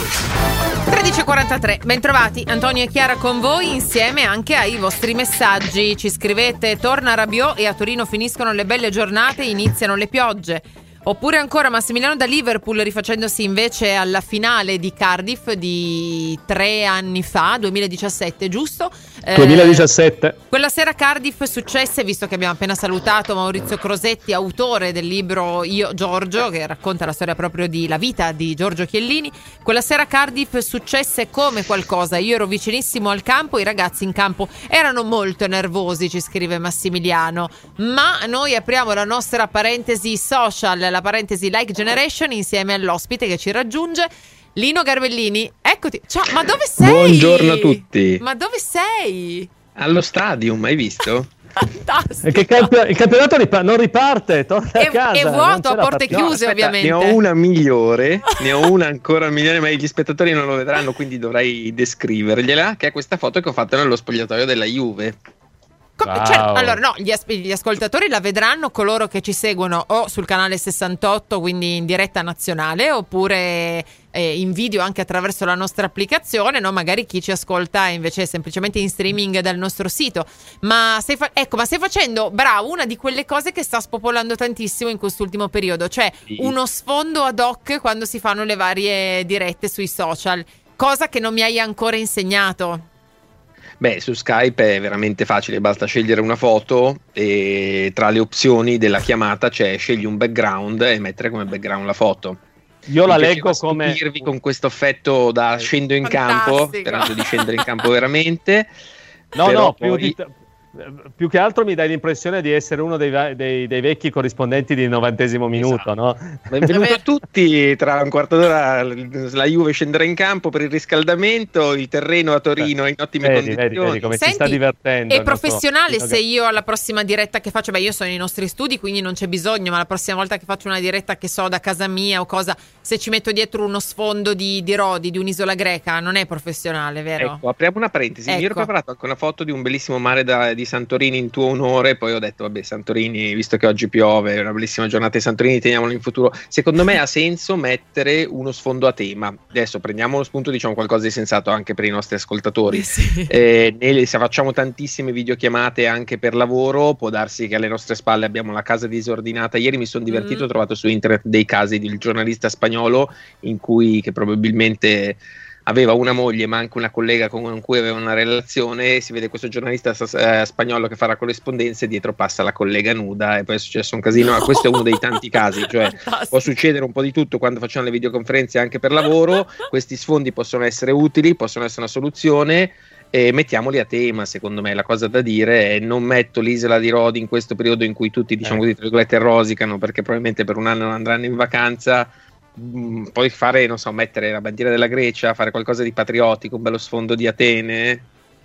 13:43, bentrovati, Antonio e Chiara con voi, insieme anche ai vostri messaggi. Ci scrivete: torna Rabiot e a Torino finiscono le belle giornate e iniziano le piogge. Oppure ancora Massimiliano da Liverpool, rifacendosi invece alla finale di Cardiff di 3 anni fa, 2017, giusto? 2017. Quella sera Cardiff successe, visto che abbiamo appena salutato Maurizio Crosetti, autore del libro Io Giorgio, che racconta la storia proprio la vita di Giorgio Chiellini. Quella sera Cardiff successe come qualcosa. Io ero vicinissimo al campo, i ragazzi in campo erano molto nervosi, ci scrive Massimiliano. Ma noi apriamo la nostra parentesi social, la parentesi Like Generation, insieme all'ospite che ci raggiunge, Lino Garbellini. Eccoti. Ciao, ma dove sei? Buongiorno a tutti. Ma dove sei? Allo stadium, hai visto? Fantastico. E che il campionato non riparte, torna a casa. È vuoto, a porte chiuse, ovviamente. Ne ho una migliore, ne ho una ancora migliore, ma gli spettatori non lo vedranno, quindi dovrei descrivergliela, che è questa foto che ho fatto nello spogliatoio della Juve. Wow. Cioè, allora no, gli ascoltatori la vedranno, coloro che ci seguono o sul canale 68, quindi in diretta nazionale, oppure in video anche attraverso la nostra applicazione, no? Magari chi ci ascolta invece semplicemente in streaming dal nostro sito. Ma stai facendo, bravo, una di quelle cose che sta spopolando tantissimo in quest'ultimo periodo, cioè uno sfondo ad hoc quando si fanno le varie dirette sui social, cosa che non mi hai ancora insegnato. Beh, su Skype è veramente facile, basta scegliere una foto e tra le opzioni della chiamata c'è scegli un background e mettere come background la foto. Io la leggo come con questo effetto da scendo in campo, sperando di scendere in campo veramente. No, più che altro mi dai l'impressione di essere uno dei vecchi corrispondenti di 90° minuto, esatto. No? Benvenuti a tutti, tra un quarto d'ora la Juve scenderà in campo per il riscaldamento, il terreno a Torino è in ottime condizioni. Vedi come si sta divertendo. È professionale se io alla prossima diretta che faccio, io sono nei nostri studi quindi non c'è bisogno, ma la prossima volta che faccio una diretta che so da casa mia o cosa, se ci metto dietro uno sfondo di Rodi, di un'isola greca, non è professionale, vero? Ecco, apriamo una parentesi, mi ero preparato anche una foto di un bellissimo mare di Santorini in tuo onore, poi ho detto vabbè, Santorini, visto che oggi piove, è una bellissima giornata di Santorini, teniamolo in futuro. Secondo me ha senso mettere uno sfondo a tema. Adesso prendiamo lo spunto, diciamo qualcosa di sensato anche per i nostri ascoltatori. Sì. Se facciamo tantissime videochiamate anche per lavoro, può darsi che alle nostre spalle abbiamo la casa disordinata. Ieri mi sono divertito, ho trovato su internet dei casi del giornalista spagnolo che probabilmente aveva una moglie ma anche una collega con cui aveva una relazione, si vede questo giornalista spagnolo che fa la corrispondenza e dietro passa la collega nuda e poi è successo un casino. Ma questo è uno dei tanti casi, cioè può succedere un po' di tutto quando facciamo le videoconferenze anche per lavoro. Questi sfondi possono essere utili, possono essere una soluzione, e mettiamoli a tema. Secondo me la cosa da dire è: non metto l'isola di Rodi in questo periodo in cui tutti, diciamo così, tra virgolette, rosicano perché probabilmente per un anno non andranno in vacanza. Poi fare, non so, mettere la bandiera della Grecia, fare qualcosa di patriottico, un bello sfondo di Atene.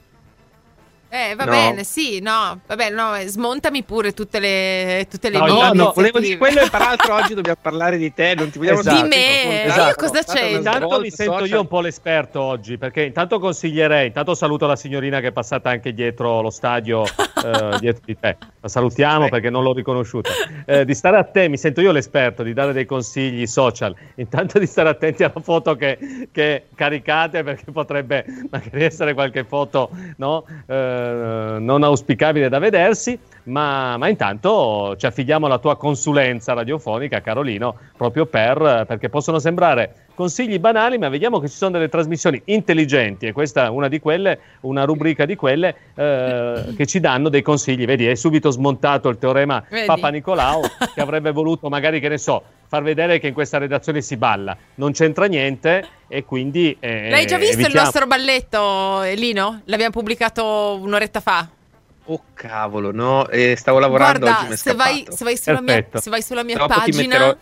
Bene, sì, smontami pure tutte le no, volevo dire quello, e peraltro oggi dobbiamo parlare di te, non ti vogliamo di me. Io cosa c'è? Intanto mi sento io un po' l'esperto oggi, perché intanto consiglierei, saluto la signorina che è passata anche dietro lo stadio, dietro di te. La salutiamo perché non l'ho riconosciuta. Di stare attenti, mi sento io l'esperto di dare dei consigli social. Intanto di stare attenti alla foto che caricate, perché potrebbe magari essere qualche foto, no? Non auspicabile da vedersi, ma intanto ci affidiamo alla tua consulenza radiofonica, Carolino, proprio perché possono sembrare consigli banali, ma vediamo che ci sono delle trasmissioni intelligenti, e questa è una di quelle, una rubrica di quelle che ci danno dei consigli. Vedi, hai subito smontato il teorema Papa Nicolau, che avrebbe voluto magari, che ne so, far vedere che in questa redazione si balla. Non c'entra niente, e quindi l'hai già visto il nostro balletto, Lino? L'abbiamo pubblicato un'oretta fa. Oh cavolo, no, stavo lavorando. Guarda, oggi mi è se vai sulla mia pagina,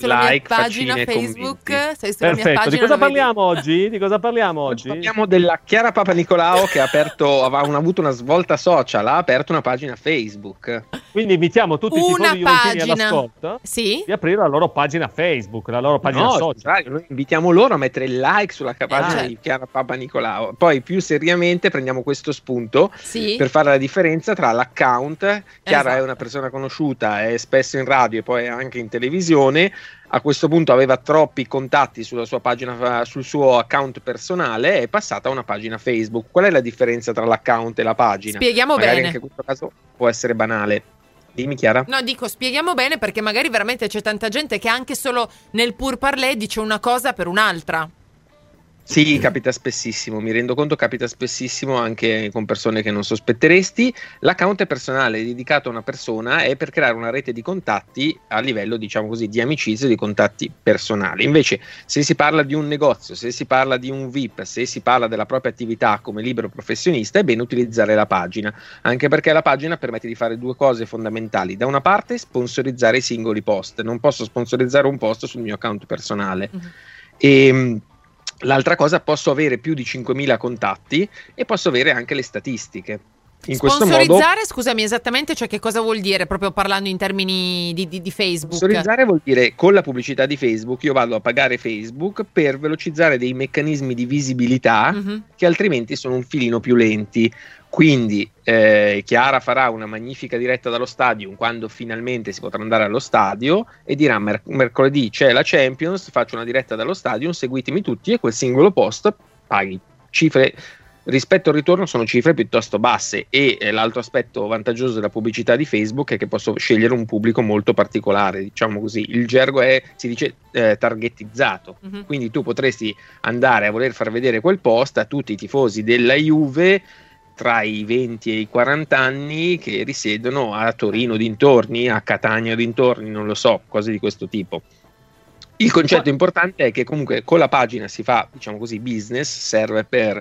Facebook, Di cosa parliamo oggi? Parliamo della Chiara Papa Nicolau, che ha avuto una svolta social, ha aperto una pagina Facebook. Quindi invitiamo tutti i tifosi juventini all'ascolto di aprire la loro pagina Facebook, la loro pagina social. Noi invitiamo loro a mettere il like sulla pagina di Chiara Papa Nicolau. Poi più seriamente prendiamo questo spunto per fare la differenza tra l'account. Chiara è una persona conosciuta, è spesso in radio e poi anche in televisione. A questo punto aveva troppi contatti sulla sua pagina, sul suo account personale, è passata a una pagina Facebook. Qual è la differenza tra l'account e la pagina? Spieghiamo magari bene. Anche in questo caso può essere banale. Dimmi, Chiara. No, dico, spieghiamo bene, perché magari veramente c'è tanta gente che anche solo nel pur parler dice una cosa per un'altra. Sì, capita spessissimo, mi rendo conto, capita spessissimo anche con persone che non sospetteresti. L'account personale dedicato a una persona è per creare una rete di contatti a livello, diciamo così, di amicizia, di contatti personali. Invece, se si parla di un negozio, se si parla di un VIP, se si parla della propria attività come libero professionista, è bene utilizzare la pagina, anche perché la pagina permette di fare due cose fondamentali. Da una parte, sponsorizzare i singoli post. Non posso sponsorizzare un post sul mio account personale. E l'altra cosa, posso avere più di 5.000 contatti e posso avere anche le statistiche. In questo modo, sponsorizzare, scusami, esattamente, cioè che cosa vuol dire, proprio parlando in termini di Facebook? Sponsorizzare vuol dire, con la pubblicità di Facebook io vado a pagare Facebook per velocizzare dei meccanismi di visibilità che altrimenti sono un filino più lenti. Quindi Chiara farà una magnifica diretta dallo stadio quando finalmente si potrà andare allo stadio e dirà: mercoledì c'è la Champions, faccio una diretta dallo stadio, seguitemi tutti, e quel singolo post paghi. Cifre rispetto al ritorno sono cifre piuttosto basse, e l'altro aspetto vantaggioso della pubblicità di Facebook è che posso scegliere un pubblico molto particolare, diciamo così. Il gergo si dice targetizzato, quindi tu potresti andare a voler far vedere quel post a tutti i tifosi della Juve tra i 20 e i 40 anni che risiedono a Torino dintorni, a Catania dintorni, non lo so, cose di questo tipo. Il concetto importante è che comunque con la pagina si fa, diciamo così, business, serve per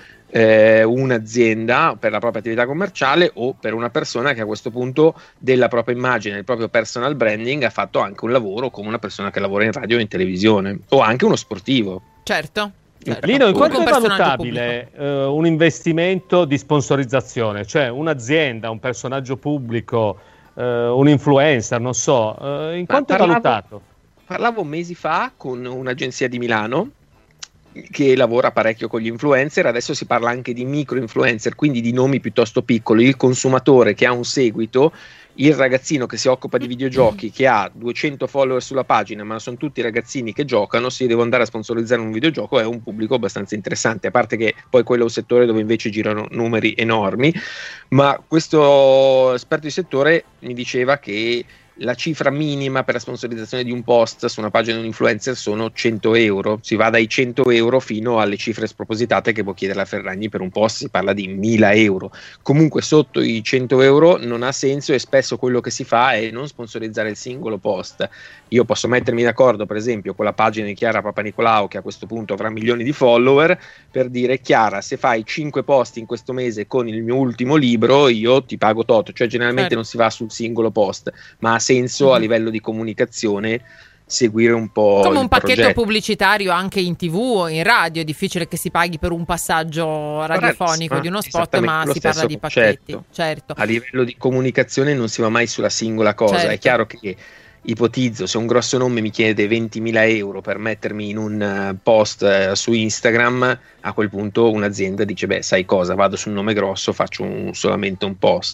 un'azienda, per la propria attività commerciale, o per una persona che a questo punto della propria immagine, del proprio personal branding, ha fatto anche un lavoro come una persona che lavora in radio o in televisione, o anche uno sportivo. Certo. Lino, in quanto è valutabile un investimento di sponsorizzazione? Cioè un'azienda, un personaggio pubblico, un influencer, non so, in quanto è valutato? Parlavo mesi fa con un'agenzia di Milano che lavora parecchio con gli influencer. Adesso si parla anche di micro influencer, quindi di nomi piuttosto piccoli. Il consumatore che ha un seguito, il ragazzino che si occupa di videogiochi, che ha 200 follower sulla pagina, ma sono tutti ragazzini che giocano, si deve andare a sponsorizzare un videogioco, è un pubblico abbastanza interessante, a parte che poi quello è un settore dove invece girano numeri enormi. Ma questo esperto di settore mi diceva che la cifra minima per la sponsorizzazione di un post su una pagina di un influencer sono 100 euro. Si va dai 100 euro fino alle cifre spropositate che può chiedere la Ferragni per un post, si parla di 1.000 euro. Comunque sotto i 100 euro non ha senso, e spesso quello che si fa è non sponsorizzare il singolo post. Io posso mettermi d'accordo, per esempio, con la pagina di Chiara Papa Nicolau, che a questo punto avrà milioni di follower, per dire: Chiara, se fai 5 post in questo mese con il mio ultimo libro, io ti pago tot. Cioè generalmente non si va sul singolo post, ma ha senso a livello di comunicazione seguire un po' come un progetto. Pacchetto pubblicitario anche in TV o in radio. È difficile che si paghi per un passaggio radiofonico di uno spot, ma si parla di pacchetti. Certo. A livello di comunicazione non si va mai sulla singola cosa. Certo. È chiaro che, ipotizzo, se un grosso nome mi chiede 20.000 euro per mettermi in un post su Instagram, a quel punto un'azienda dice: beh, sai cosa, vado sul nome grosso, faccio solamente un post.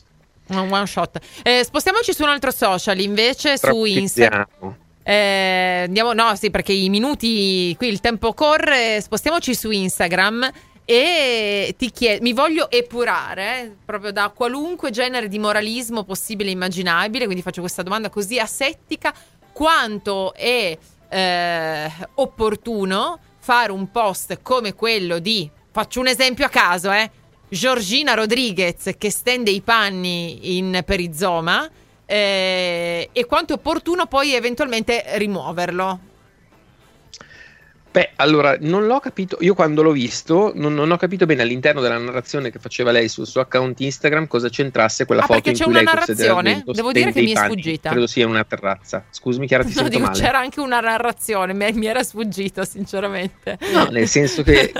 Un one shot. Spostiamoci su un altro social invece, su Instagram. Andiamo, no, sì, perché i minuti qui, il tempo corre. Spostiamoci su Instagram e ti chiedo, mi voglio epurare proprio da qualunque genere di moralismo possibile e immaginabile, quindi faccio questa domanda così asettica: quanto è opportuno fare un post come quello di, faccio un esempio a caso, Georgina Rodriguez che stende i panni in perizoma, e quanto è opportuno poi eventualmente rimuoverlo? Beh, allora, non l'ho capito, io quando l'ho visto non ho capito bene all'interno della narrazione che faceva lei sul suo account Instagram cosa c'entrasse quella foto in cui lei narrazione? Devo dire che mi è sfugita. Credo sia una terrazza. Scusami Chiara, ti sento male. C'era anche una narrazione, mi era sfuggita sinceramente. No, nel senso che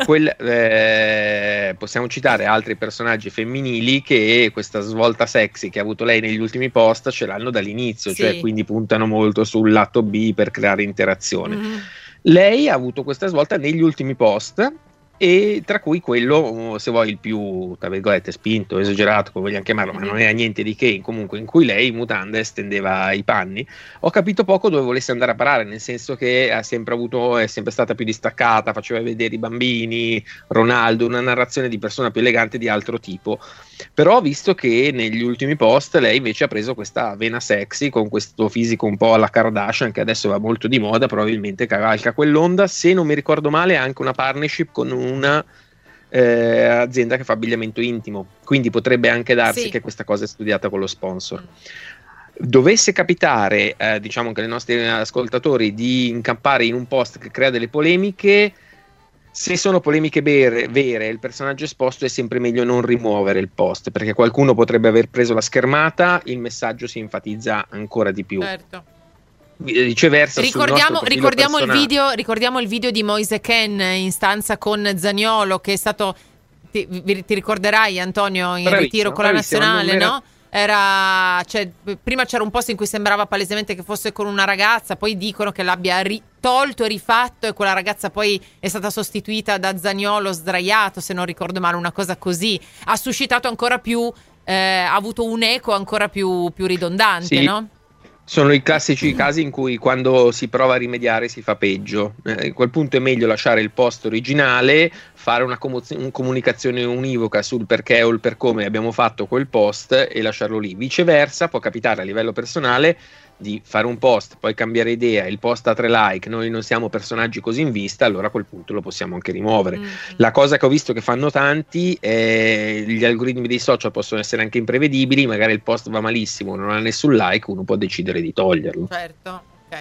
possiamo citare altri personaggi femminili che questa svolta sexy che ha avuto lei negli ultimi post ce l'hanno dall'inizio, sì. Cioè quindi puntano molto sul lato B per creare interazione. Lei ha avuto questa svolta negli ultimi post, e tra cui quello, se vuoi, il più, tra virgolette, spinto, esagerato, come vogliamo chiamarlo, ma non era niente di che, comunque, in cui lei in mutande stendeva i panni. Ho capito poco dove volesse andare a parare, nel senso che è sempre stata più distaccata, faceva vedere i bambini, Ronaldo, una narrazione di persona più elegante di altro tipo. Però ho visto che negli ultimi post lei invece ha preso questa vena sexy con questo fisico un po' alla Kardashian, che adesso va molto di moda, probabilmente cavalca quell'onda. Se non mi ricordo male ha anche una partnership con una azienda che fa abbigliamento intimo, quindi potrebbe anche darsi che questa cosa è studiata con lo sponsor. Dovesse capitare, diciamo che ai nostri ascoltatori, di incappare in un post che crea delle polemiche, se sono polemiche vere, il personaggio esposto, è sempre meglio non rimuovere il post, perché qualcuno potrebbe aver preso la schermata, il messaggio si enfatizza ancora di più. Certo. Viceversa, ricordiamo il video di Moise Ken in stanza con Zaniolo, che è stato, ti ricorderai Antonio, in ritiro con la nazionale, no? Prima c'era un posto in cui sembrava palesemente che fosse con una ragazza, poi dicono che l'abbia tolto e rifatto, e quella ragazza poi è stata sostituita da Zaniolo sdraiato, se non ricordo male, una cosa così. Ha suscitato ancora più, ha avuto un eco ancora più ridondante, sì. No? Sono i classici casi in cui quando si prova a rimediare si fa peggio. A quel punto è meglio lasciare il post originale, fare una comunicazione univoca sul perché o il per come abbiamo fatto quel post e lasciarlo lì. Viceversa, può capitare a livello personale di fare un post, poi cambiare idea, il post ha 3 like, noi non siamo personaggi così in vista, allora a quel punto lo possiamo anche rimuovere. La cosa che ho visto che fanno tanti è gli algoritmi dei social possono essere anche imprevedibili, magari il post va malissimo, non ha nessun like, uno può decidere di toglierlo. Certo, ok.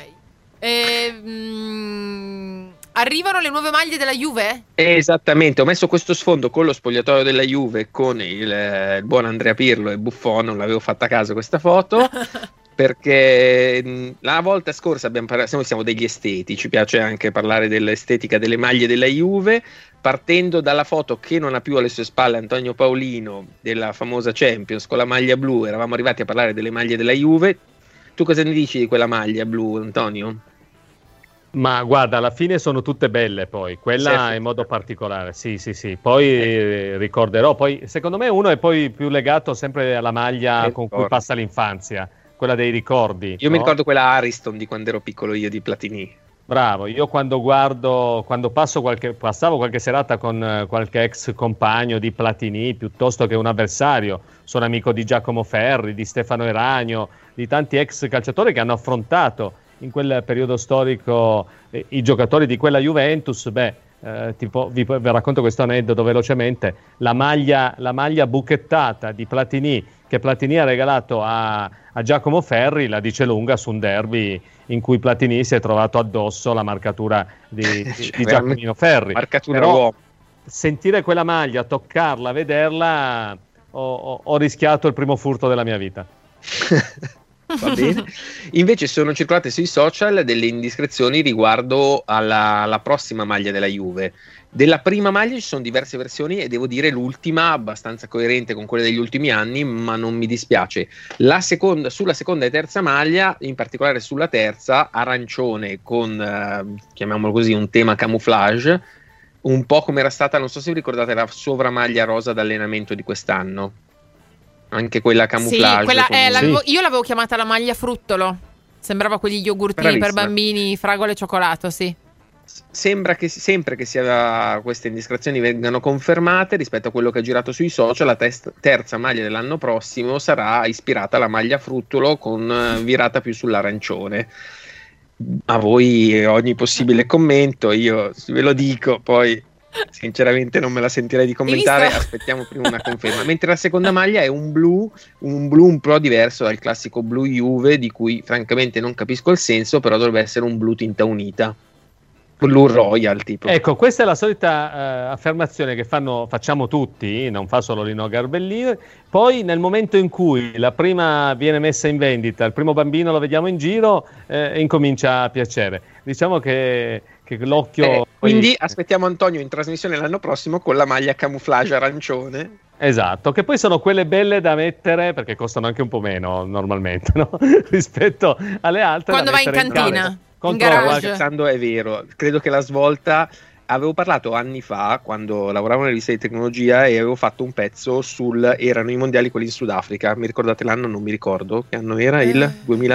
Arrivano le nuove maglie della Juve? Esattamente, ho messo questo sfondo con lo spogliatoio della Juve con il buon Andrea Pirlo e Buffon, non l'avevo fatta a caso questa foto. Perché la volta scorsa siamo degli esteti, ci piace anche parlare dell'estetica delle maglie della Juve, partendo dalla foto che non ha più alle sue spalle Antonio Paolino della famosa Champions con la maglia blu. Eravamo arrivati a parlare delle maglie della Juve. Tu cosa ne dici di quella maglia blu, Antonio? Ma guarda, alla fine sono tutte belle, poi quella in modo particolare, sì. Poi ricorderò, poi secondo me uno è poi più legato sempre alla maglia con cui passa l'infanzia, quella dei ricordi. Io mi ricordo quella Ariston di quando ero piccolo io, di Platini. Bravo, io quando passavo qualche serata con qualche ex compagno di Platini piuttosto che un avversario, sono amico di Giacomo Ferri, di Stefano Eragno, di tanti ex calciatori che hanno affrontato in quel periodo storico i giocatori di quella Juventus. Vi racconto questo aneddoto velocemente. La maglia buchettata di Platini che Platini ha regalato a Giacomo Ferri la dice lunga su un derby in cui Platini si è trovato addosso la marcatura di Giacomino Ferri. Però sentire quella maglia, toccarla, vederla, ho rischiato il primo furto della mia vita. Va bene. Invece sono circolate sui social delle indiscrezioni riguardo alla prossima maglia della Juve. Della prima maglia ci sono diverse versioni e devo dire l'ultima abbastanza coerente con quelle degli ultimi anni, ma non mi dispiace. Sulla seconda e terza maglia, in particolare sulla terza, arancione con, chiamiamolo così, un tema camouflage, un po' come era stata, non so se vi ricordate, la sovramaglia rosa d'allenamento di quest'anno. Anche quella camouflage. Sì, quella, io l'avevo chiamata la maglia fruttolo. Sembrava quegli yogurtini per bambini, fragola e cioccolato, sì. Sembra che sempre che queste indiscrezioni vengano confermate rispetto a quello che ha girato sui social, la terza maglia dell'anno prossimo sarà ispirata alla maglia fruttolo con virata più sull'arancione. A voi ogni possibile commento, io ve lo dico, poi sinceramente non me la sentirei di commentare, aspettiamo prima una conferma. Mentre la seconda maglia è un blu un po' diverso dal classico blu Juve, di cui francamente non capisco il senso, però dovrebbe essere un blu tinta unita. Blue Royal tipo. Ecco, questa è la solita affermazione che facciamo tutti, non fa solo Lino Garbellini. Poi nel momento in cui la prima viene messa in vendita, il primo bambino lo vediamo in giro, incomincia a piacere. Diciamo che l'occhio... Quindi aspettiamo Antonio in trasmissione l'anno prossimo con la maglia camouflage arancione. Esatto, che poi sono quelle belle da mettere, perché costano anche un po' meno normalmente, no? Rispetto alle altre. Quando vai in cantina. Scherzando, è vero, credo che la svolta, avevo parlato anni fa quando lavoravo nella rivista di tecnologia e avevo fatto un pezzo erano i mondiali quelli in Sudafrica, mi ricordate l'anno? Non mi ricordo, che anno era? Il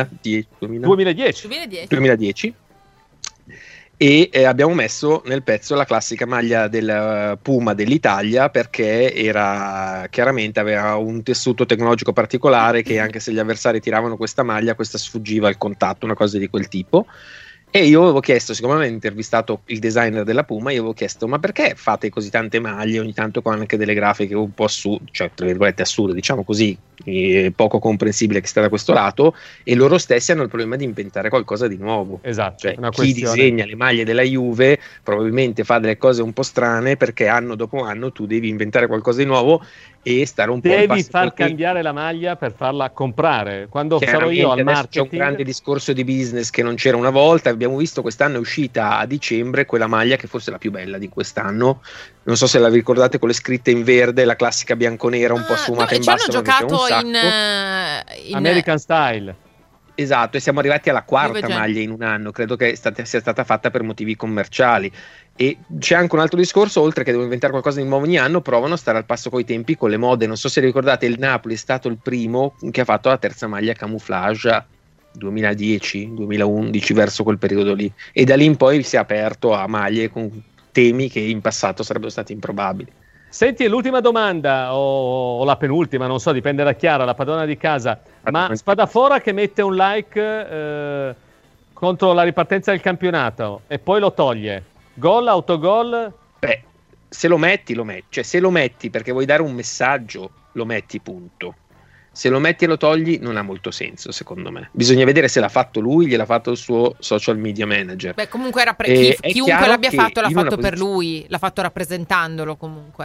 2010 e abbiamo messo nel pezzo la classica maglia del Puma dell'Italia, perché chiaramente aveva un tessuto tecnologico particolare, che anche se gli avversari tiravano questa maglia, questa sfuggiva al contatto, una cosa di quel tipo. E io avevo chiesto, siccome avevo intervistato il designer della Puma, io avevo chiesto: ma perché fate così tante maglie, ogni tanto con anche delle grafiche un po' cioè tra virgolette assurde, diciamo così, poco comprensibile che sta da questo lato, e loro stessi hanno il problema di inventare qualcosa di nuovo. Esatto, cioè, chi disegna le maglie della Juve probabilmente fa delle cose un po' strane, perché anno dopo anno tu devi inventare qualcosa di nuovo e stare un po' devi far cambiare la maglia per farla comprare. Quando sarò io al marketing, c'è un grande discorso di business che non c'era una volta. Abbiamo visto quest'anno è uscita a dicembre quella maglia che forse è la più bella di quest'anno, non so se la ricordate, con le scritte in verde, la classica bianconera un po' sfumata in basso, ci hanno giocato in American Style. Esatto, e siamo arrivati alla quarta maglia in un anno, credo che sia stata fatta per motivi commerciali. E c'è anche un altro discorso: oltre che devo inventare qualcosa di nuovo ogni anno, provano a stare al passo coi tempi, con le mode. Non so se ricordate, il Napoli è stato il primo che ha fatto la terza maglia camouflage 2010-2011, verso quel periodo lì, e da lì in poi si è aperto a maglie con temi che in passato sarebbero stati improbabili. Senti, l'ultima domanda, o la penultima, non so, dipende da Chiara, la padrona di casa. Ma Spadafora che mette un like contro la ripartenza del campionato e poi lo toglie, gol, autogol? Beh, se lo metti, cioè se lo metti perché vuoi dare un messaggio, lo metti, punto. Se lo metti e lo togli non ha molto senso, secondo me. Bisogna vedere se l'ha fatto lui, gliel'ha fatto il suo social media manager. Beh, comunque era chiunque l'abbia fatto l'ha fatto per lui, l'ha fatto rappresentandolo comunque.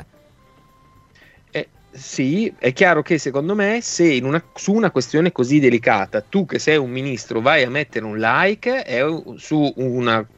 Sì, è chiaro che secondo me se su una questione così delicata tu, che sei un ministro, vai a mettere un like su un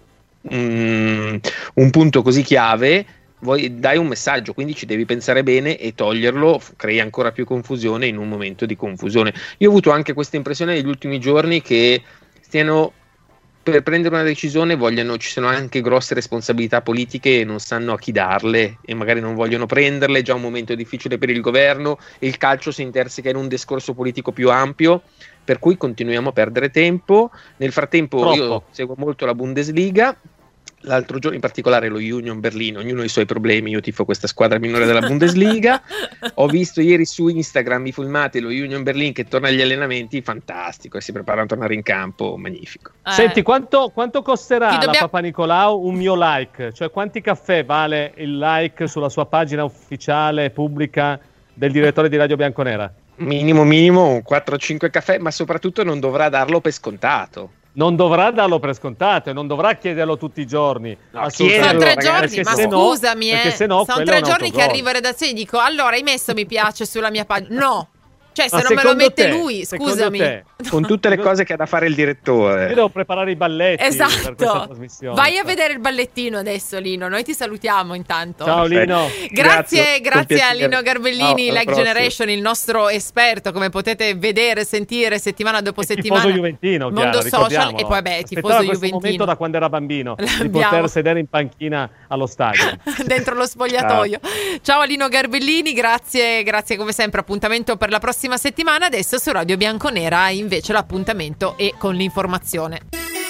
punto così chiave, dai un messaggio, quindi ci devi pensare bene, e toglierlo crei ancora più confusione in un momento di confusione. Io ho avuto anche questa impressione negli ultimi giorni, che stiano per prendere una decisione ci sono anche grosse responsabilità politiche e non sanno a chi darle, e magari non vogliono prenderle. È già un momento difficile per il governo e il calcio si interseca in un discorso politico più ampio, per cui continuiamo a perdere tempo. Nel frattempo io seguo molto la Bundesliga. L'altro giorno in particolare lo Union Berlino, ognuno ha i suoi problemi, io tifo questa squadra minore della Bundesliga. Ho visto ieri su Instagram i filmati, lo Union Berlin che torna agli allenamenti, fantastico, e si prepara a tornare in campo, magnifico. Senti, quanto costerà la Papa Nicolau un mio like? Cioè, quanti caffè vale il like sulla sua pagina ufficiale pubblica del direttore di Radio Bianconera? Minimo 4-5 caffè, ma soprattutto non dovrà darlo per scontato. Non dovrà darlo per scontato e non dovrà chiederlo tutti i giorni. No, sono 3 giorni, ma scusami, sono 3 giorni che arrivo in redazione e dico: allora hai messo mi piace sulla mia pagina? No, Cioè, se non me lo mette lui, scusami. Con tutte le cose che ha da fare il direttore. Io devo preparare i balletti per questa Esatto. trasmissione. Vai a vedere il ballettino adesso, Lino. Noi ti salutiamo intanto. Ciao Lino. Grazie con a piacere. Lino Garbellini, Ciao, alla Like prossima. Generation, il nostro esperto, come potete vedere, sentire settimana dopo settimana. Tifoso juventino, mondo Chiara, social e poi vabbè, Aspettava tifoso questo juventino. momento da quando era bambino, di L'abbiamo. poter sedere in panchina allo stadio. Dentro lo spogliatoio. Ciao a Lino Garbellini, grazie come sempre, appuntamento per la prossima settimana. Adesso su Radio Bianconera invece l'appuntamento è con l'informazione.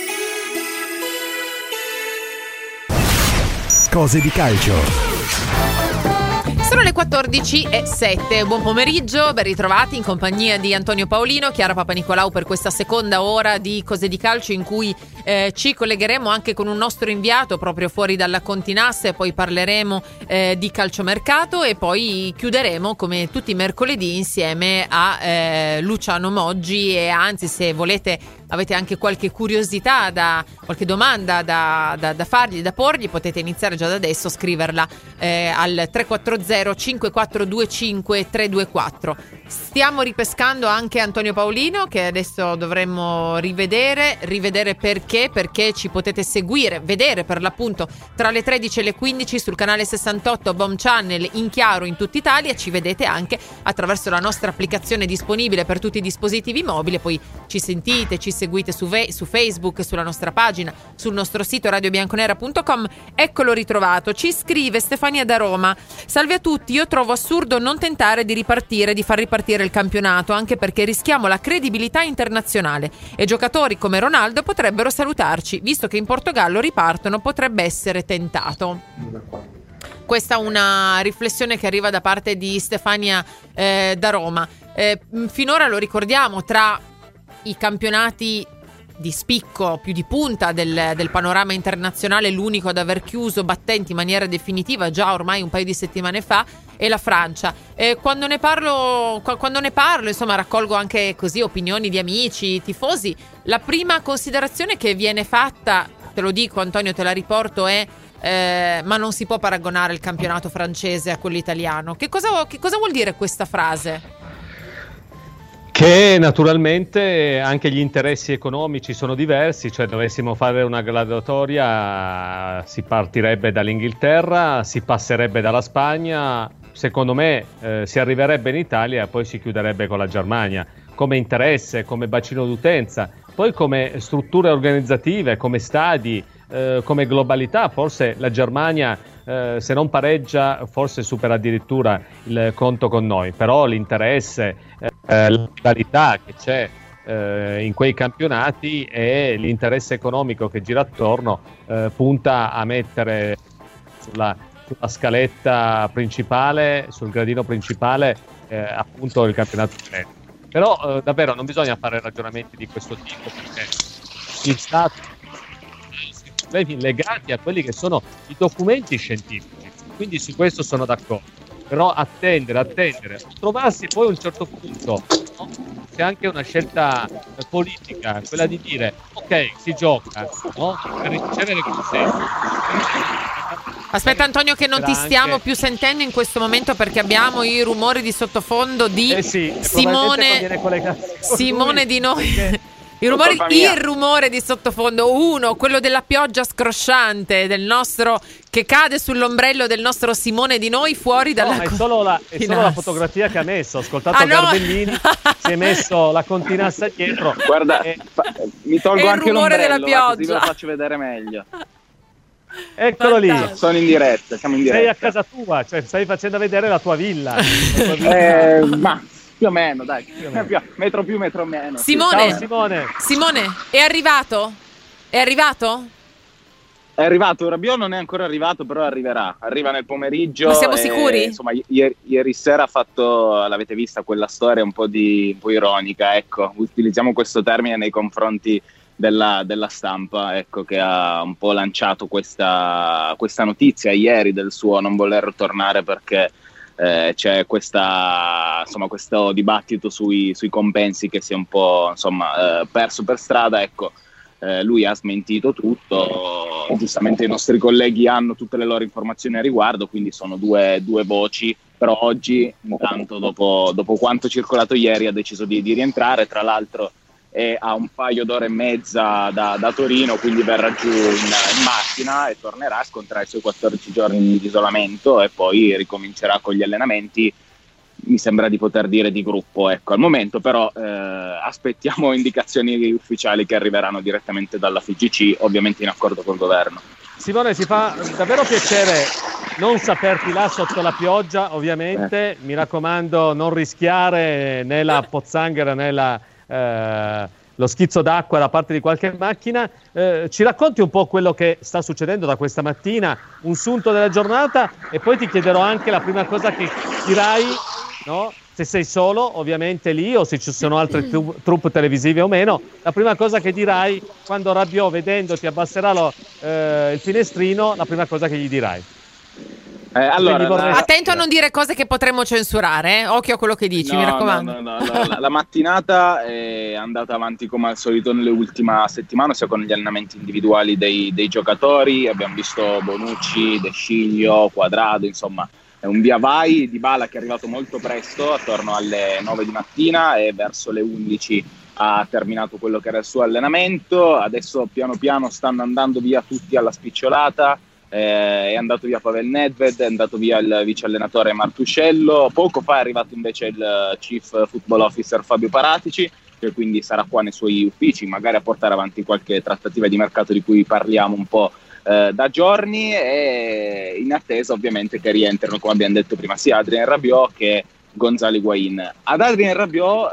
Cose di calcio. Sono le 14:07. Buon pomeriggio, ben ritrovati in compagnia di Antonio Paolino, Chiara Papanicolau per questa seconda ora di Cose di Calcio in cui ci collegheremo anche con un nostro inviato proprio fuori dalla Continasse, poi parleremo di calciomercato e poi chiuderemo come tutti i mercoledì insieme a Luciano Moggi e anzi, se volete, avete anche qualche curiosità, qualche domanda da fargli, da porgli, potete iniziare già da adesso, scriverla al 340 5425 324. Stiamo ripescando anche Antonio Paolino, che adesso dovremmo rivedere perché ci potete vedere per l'appunto tra le 13 e le 15 sul canale 68 BOM Channel in chiaro in tutta Italia. Ci vedete anche attraverso la nostra applicazione disponibile per tutti i dispositivi mobili, poi ci sentite, ci seguite su Facebook, sulla nostra pagina, sul nostro sito radiobianconera.com. Eccolo ritrovato. Ci scrive Stefania da Roma: salve a tutti, io trovo assurdo non tentare di far ripartire il campionato, anche perché rischiamo la credibilità internazionale e giocatori come Ronaldo potrebbero salutarci, visto che in Portogallo ripartono, potrebbe essere tentato. Questa è una riflessione che arriva da parte di Stefania da Roma. Finora, lo ricordiamo, tra i campionati di spicco, più di punta del panorama internazionale, l'unico ad aver chiuso battenti in maniera definitiva già ormai un paio di settimane fa è la Francia. Quando ne parlo, insomma, raccolgo anche così opinioni di amici, tifosi. La prima considerazione che viene fatta, te lo dico Antonio, te la riporto, è ma non si può paragonare il campionato francese a quello italiano. Che cosa vuol dire questa frase? Che naturalmente anche gli interessi economici sono diversi, cioè dovessimo fare una graduatoria si partirebbe dall'Inghilterra, si passerebbe dalla Spagna, secondo me si arriverebbe in Italia e poi si chiuderebbe con la Germania, come interesse, come bacino d'utenza, poi come strutture organizzative, come stadi, come globalità. Forse la Germania se non pareggia forse supera addirittura il conto con noi, però l'interesse, la qualità che c'è in quei campionati e l'interesse economico che gira attorno punta a mettere sulla scaletta principale, sul gradino principale appunto il campionato italiano. Però davvero non bisogna fare ragionamenti di questo tipo, perché gli stati legati a quelli che sono i documenti scientifici, quindi su questo sono d'accordo, però attendere, trovarsi poi a un certo punto, no? C'è anche una scelta politica, quella di dire ok, si gioca, no? Per ricevere consenso. Aspetta Antonio, che non ti stiamo più sentendo in questo momento perché abbiamo i rumori di sottofondo di Simone Di Noi. Il rumore di sottofondo, quello della pioggia scrosciante del nostro, che cade sull'ombrello del nostro Simone Di Noi fuori dalla... No, è solo la fotografia che ha messo, ho ascoltato Garbellini, si è messo la continassa dietro. Guarda, mi tolgo anche il rumore l'ombrello, della pioggia, così ve lo faccio vedere meglio. Eccolo lì. Sono in diretta, siamo in diretta. Sei a casa tua, cioè stai facendo vedere la tua villa. Ma... più o meno, dai, metro più, metro meno. Simone, sì. Simone, è arrivato? È arrivato? È arrivato, Rabiot non è ancora arrivato, però arriverà nel pomeriggio. Ma siamo sicuri? Insomma, ieri sera ha fatto, l'avete vista, quella storia un po' ironica, ecco, utilizziamo questo termine nei confronti della stampa, ecco, che ha un po' lanciato questa notizia ieri del suo non voler tornare perché c'è questo dibattito sui compensi che si è un po' perso per strada, ecco. Lui ha smentito tutto, giustamente i nostri colleghi hanno tutte le loro informazioni a riguardo, quindi sono due voci però oggi intanto dopo quanto circolato ieri ha deciso di rientrare, tra l'altro è a un paio d'ore e mezza da Torino, quindi verrà giù in macchina e tornerà a scontrare i suoi 14 giorni di isolamento e poi ricomincerà con gli allenamenti, mi sembra di poter dire di gruppo, ecco. Al momento però aspettiamo indicazioni ufficiali che arriveranno direttamente dalla FIGC, ovviamente in accordo col governo. Simone, ci fa davvero piacere non saperti là sotto la pioggia, ovviamente. Mi raccomando, non rischiare né la pozzanghera né lo schizzo d'acqua da parte di qualche macchina. Ci racconti un po' quello che sta succedendo da questa mattina, un sunto della giornata, e poi ti chiederò anche la prima cosa che dirai, no? Se sei solo ovviamente lì o se ci sono altre troupe televisive o meno, la prima cosa che dirai quando Rabiot, vedendoti, abbasserà il finestrino, la prima cosa che gli dirai. Allora, attento a non dire cose che potremmo censurare, occhio a quello che dici, mi raccomando. No. La mattinata è andata avanti come al solito nelle ultime settimane, sia con gli allenamenti individuali dei giocatori. Abbiamo visto Bonucci, De Sciglio, Quadrado, insomma è un via vai. Dybala che è arrivato molto presto, attorno alle 9 di mattina, e verso le 11 ha terminato quello che era il suo allenamento. Adesso piano piano stanno andando via tutti alla spicciolata. È andato via Pavel Nedved, è andato via il vice allenatore Martuscello, poco fa è arrivato invece il Chief Football Officer Fabio Paratici, che quindi sarà qua nei suoi uffici magari a portare avanti qualche trattativa di mercato di cui parliamo un po' da giorni, e in attesa ovviamente che rientrino, come abbiamo detto prima, sia Adrien Rabiot che Gonzalo Higuaín. Ad Adrien Rabiot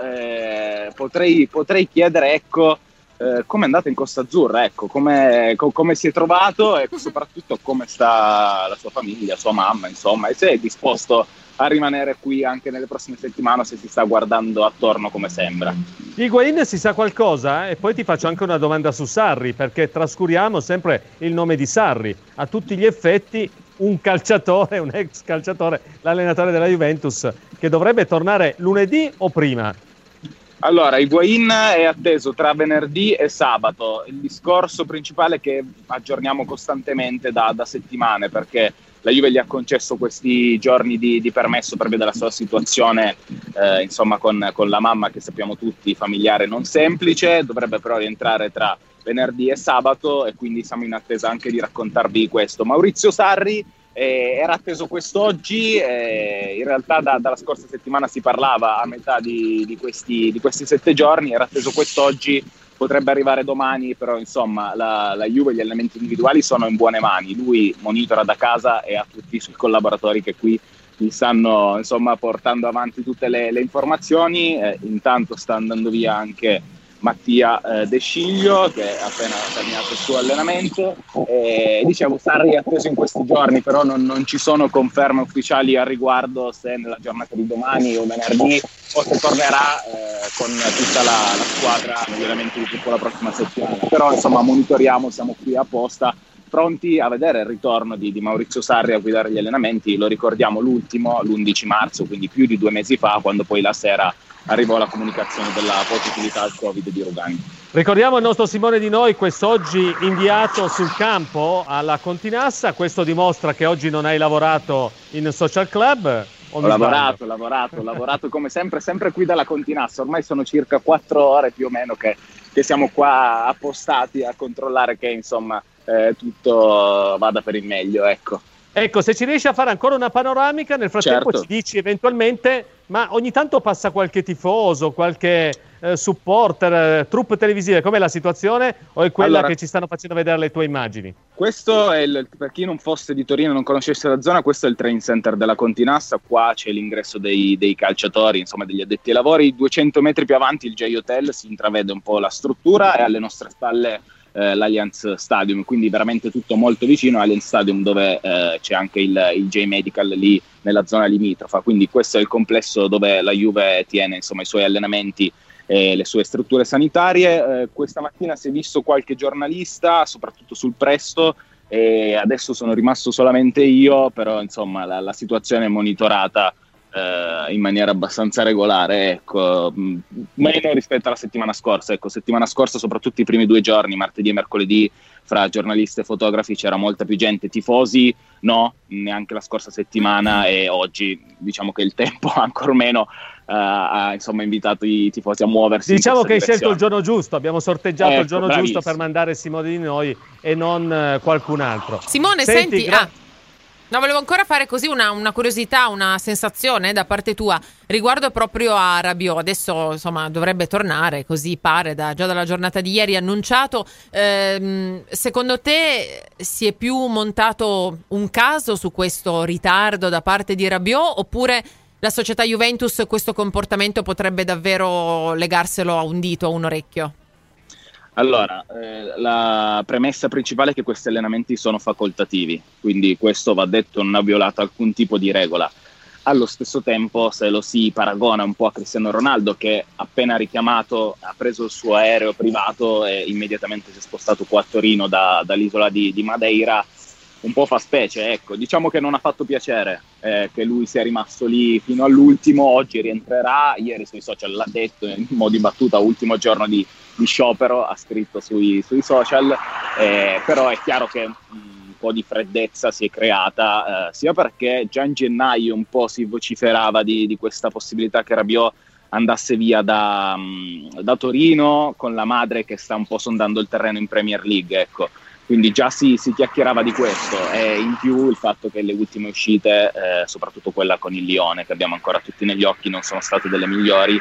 potrei chiedere, ecco, come è andata in Costa Azzurra, ecco, come si è trovato e soprattutto come sta la sua famiglia, sua mamma, insomma, e se è disposto a rimanere qui anche nelle prossime settimane, se si sta guardando attorno come sembra. Higuaín, si sa qualcosa? E poi ti faccio anche una domanda su Sarri, perché trascuriamo sempre il nome di Sarri, a tutti gli effetti un calciatore, un ex calciatore, l'allenatore della Juventus, che dovrebbe tornare lunedì o prima? Allora, Higuaín è atteso tra venerdì e sabato. Il discorso principale è che aggiorniamo costantemente da settimane, perché la Juve gli ha concesso questi giorni di permesso per via della sua situazione, insomma, con la mamma, che sappiamo tutti familiare non semplice. Dovrebbe però rientrare tra venerdì e sabato, e quindi siamo in attesa anche di raccontarvi questo. Maurizio Sarri era atteso quest'oggi, in realtà dalla scorsa settimana si parlava a metà di questi 7 giorni, era atteso quest'oggi, potrebbe arrivare domani, però insomma la Juve, gli allenamenti individuali sono in buone mani, lui monitora da casa e ha tutti i suoi collaboratori che qui gli stanno, insomma, portando avanti tutte le informazioni. Intanto sta andando via anche Mattia De Sciglio, che ha appena terminato il suo allenamento. Dicevo, Sarri è atteso in questi giorni, però non ci sono conferme ufficiali al riguardo, se nella giornata di domani o venerdì, o se tornerà con tutta la squadra negli allenamenti di tutto la prossima settimana. Però insomma monitoriamo, siamo qui apposta, pronti a vedere il ritorno di Maurizio Sarri a guidare gli allenamenti. Lo ricordiamo, l'ultimo l'11 marzo, quindi più di 2 mesi fa, quando poi la sera arrivò la comunicazione della positività al Covid di Rugani. Ricordiamo il nostro Simone Di Noi, quest'oggi inviato sul campo alla Continassa. Questo dimostra che oggi non hai lavorato in social club. Ho lavorato come sempre qui dalla Continassa. Ormai sono circa 4 ore più o meno che siamo qua appostati a controllare che insomma tutto vada per il meglio, ecco. Ecco, se ci riesci a fare ancora una panoramica, nel frattempo ci dici eventualmente, ma ogni tanto passa qualche tifoso, qualche supporter, troupe televisive, com'è la situazione, o è quella che ci stanno facendo vedere le tue immagini? Questo è per chi non fosse di Torino e non conoscesse la zona, questo è il train center della Continassa. Qua c'è l'ingresso dei calciatori, insomma degli addetti ai lavori. 200 metri più avanti il J-Hotel, si intravede un po' la struttura, e alle nostre spalle l'Allianz Stadium, quindi veramente tutto molto vicino all'Allianz Stadium, dove c'è anche il J-Medical lì nella zona limitrofa. Quindi questo è il complesso dove la Juve tiene insomma i suoi allenamenti e le sue strutture sanitarie. Questa mattina si è visto qualche giornalista, soprattutto sul Presto, e adesso sono rimasto solamente io, però insomma la situazione è monitorata in maniera abbastanza regolare, ecco, meno rispetto alla settimana scorsa. Ecco, settimana scorsa, soprattutto i primi 2 giorni, martedì e mercoledì, fra giornalisti e fotografi c'era molta più gente, tifosi no, neanche la scorsa settimana, e oggi diciamo che il tempo ancor meno ha insomma invitato i tifosi a muoversi. Diciamo che hai scelto il giorno giusto, abbiamo sorteggiato il giorno bravissimo. giusto per mandare Simone Di Noi e non qualcun altro. Simone, senti, no, volevo ancora fare così una curiosità, una sensazione da parte tua riguardo proprio a Rabiot. Adesso insomma dovrebbe tornare, così pare già dalla giornata di ieri annunciato. Secondo te si è più montato un caso su questo ritardo da parte di Rabiot, oppure la società Juventus questo comportamento potrebbe davvero legarselo a un dito, a un orecchio? Allora, la premessa principale è che questi allenamenti sono facoltativi, quindi questo va detto, non ha violato alcun tipo di regola. Allo stesso tempo, se lo si paragona un po' a Cristiano Ronaldo, che appena richiamato ha preso il suo aereo privato e immediatamente si è spostato qua a Torino dall'isola di Madeira, un po' fa specie, ecco. Diciamo che non ha fatto piacere che lui sia rimasto lì fino all'ultimo. Oggi rientrerà, ieri sui social l'ha detto in modo di battuta, ultimo giorno di sciopero, ha scritto sui social, però è chiaro che un po' di freddezza si è creata, sia perché già in gennaio un po' si vociferava di questa possibilità che Rabiot andasse via da Torino con la madre che sta un po' sondando il terreno in Premier League, ecco. Quindi già si chiacchierava di questo, e in più il fatto che le ultime uscite, soprattutto quella con il Lione, che abbiamo ancora tutti negli occhi, non sono state delle migliori,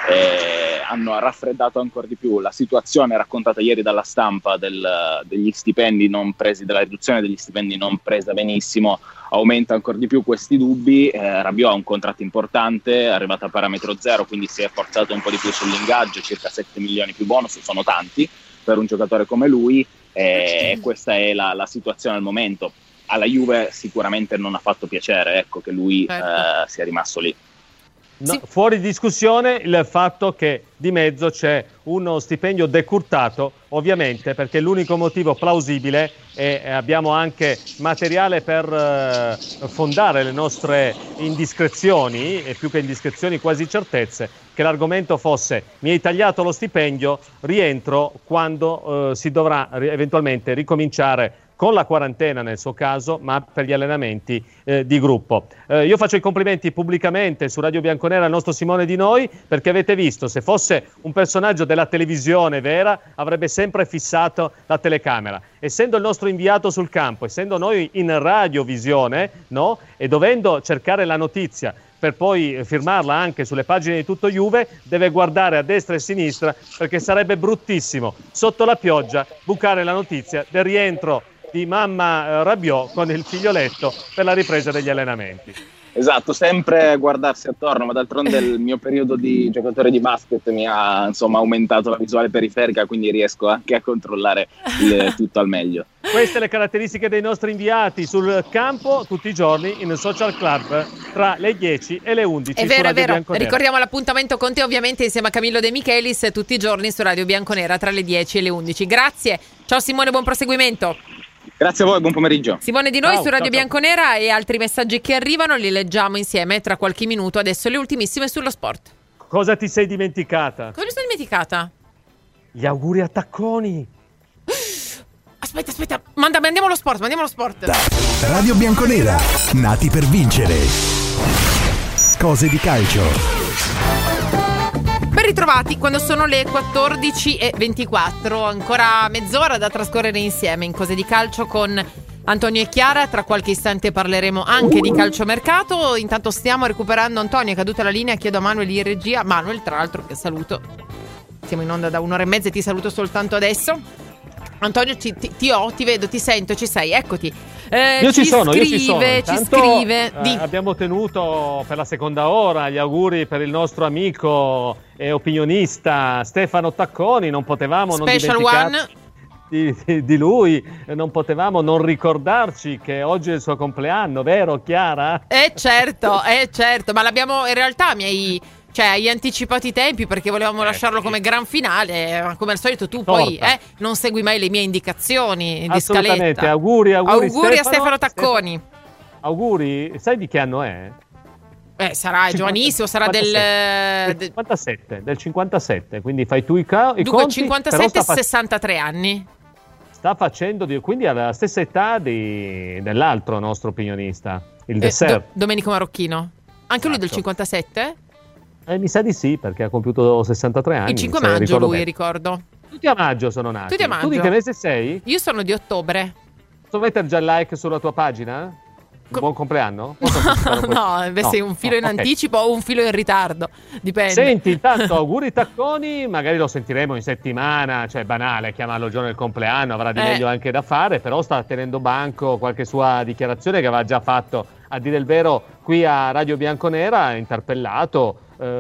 hanno raffreddato ancora di più la situazione raccontata ieri dalla stampa degli stipendi non presi, della riduzione degli stipendi non presa benissimo, aumenta ancora di più questi dubbi. Rabiot ha un contratto importante, è arrivato a parametro zero, quindi si è forzato un po' di più sull'ingaggio, circa 7 milioni più bonus, sono tanti per un giocatore come lui. Questa è la situazione al momento. Alla Juve sicuramente non ha fatto piacere, ecco, che lui sia rimasto lì. No, fuori discussione il fatto che di mezzo c'è uno stipendio decurtato, ovviamente, perché l'unico motivo plausibile, e abbiamo anche materiale per fondare le nostre indiscrezioni, e più che indiscrezioni quasi certezze, che l'argomento fosse: mi hai tagliato lo stipendio, rientro quando si dovrà eventualmente ricominciare con la quarantena nel suo caso, ma per gli allenamenti di gruppo. Io faccio i complimenti pubblicamente su Radio Bianconera al nostro Simone Di Noi, perché avete visto, se fosse un personaggio della televisione vera, avrebbe sempre fissato la telecamera. Essendo il nostro inviato sul campo, essendo noi in radiovisione, no? E dovendo cercare la notizia per poi firmarla anche sulle pagine di Tutto Juve, deve guardare a destra e a sinistra, perché sarebbe bruttissimo sotto la pioggia bucare la notizia del rientro di mamma Rabiot con il figlioletto per la ripresa degli allenamenti. Esatto, sempre guardarsi attorno, ma d'altronde il mio periodo di giocatore di basket mi ha insomma aumentato la visuale periferica, quindi riesco anche a controllare tutto al meglio. Queste le caratteristiche dei nostri inviati sul campo tutti i giorni in Social Club tra le 10 e le 11. È vero, è vero. Ricordiamo l'appuntamento con te ovviamente insieme a Camillo De Michelis tutti i giorni su Radio Bianconera tra le 10 e le 11. Grazie. Ciao Simone, buon proseguimento. Grazie a voi, buon pomeriggio. Simone Di Noi su Radio Bianconera, e altri messaggi che arrivano li leggiamo insieme tra qualche minuto. Adesso le ultimissime sullo sport. Cosa ti sei dimenticata? Cosa mi sono dimenticata? Gli auguri a Tacconi. Aspetta, andiamo allo sport. Radio Bianconera, nati per vincere. Cose di calcio. Ben ritrovati quando sono le 14:24, ancora mezz'ora da trascorrere insieme in Cose di Calcio con Antonio e Chiara. Tra qualche istante parleremo anche di calciomercato. Intanto stiamo recuperando Antonio, è caduta la linea, chiedo a Manuel in regia. Manuel, tra l'altro, che saluto, siamo in onda da 1 ora e mezza e ti saluto soltanto adesso. Antonio, ti vedo, ti sento, ci sei, eccoti. Io ci sono. Ci scrive. Abbiamo tenuto per la seconda ora gli auguri per il nostro amico e opinionista Stefano Tacconi. Non potevamo non dimenticarci di lui, non potevamo non ricordarci che oggi è il suo compleanno, vero Chiara? Certo, ma l'abbiamo in realtà hai anticipato i tempi perché volevamo lasciarlo come gran finale, ma come al solito tu poi non segui mai le mie indicazioni di assolutamente, scaletta. Auguri a Stefano Tacconi. Auguri, sai di che anno è? Sarà giovanissimo, sarà del 57, quindi fai tu i conti. Dunque 57 e 63 anni. sta facendo, quindi aveva la stessa età dell'altro nostro opinionista, il Dessert. Domenico Marocchino. Anche lui del 57? Mi sa di sì, perché ha compiuto 63 anni. Il 5 maggio lui, ricordo. Tutti a maggio sono nati. Tutti a maggio. Tu di che mese sei? Io sono di ottobre. Posso mettere già il like sulla tua pagina? Buon compleanno? No, sei un filo in anticipo o un filo in ritardo, dipende. Senti, intanto auguri Tacconi, magari lo sentiremo in settimana, cioè banale chiamarlo il giorno del compleanno, avrà di meglio anche da fare, però sta tenendo banco qualche sua dichiarazione che aveva già fatto, a dire il vero, qui a Radio Bianconera, interpellato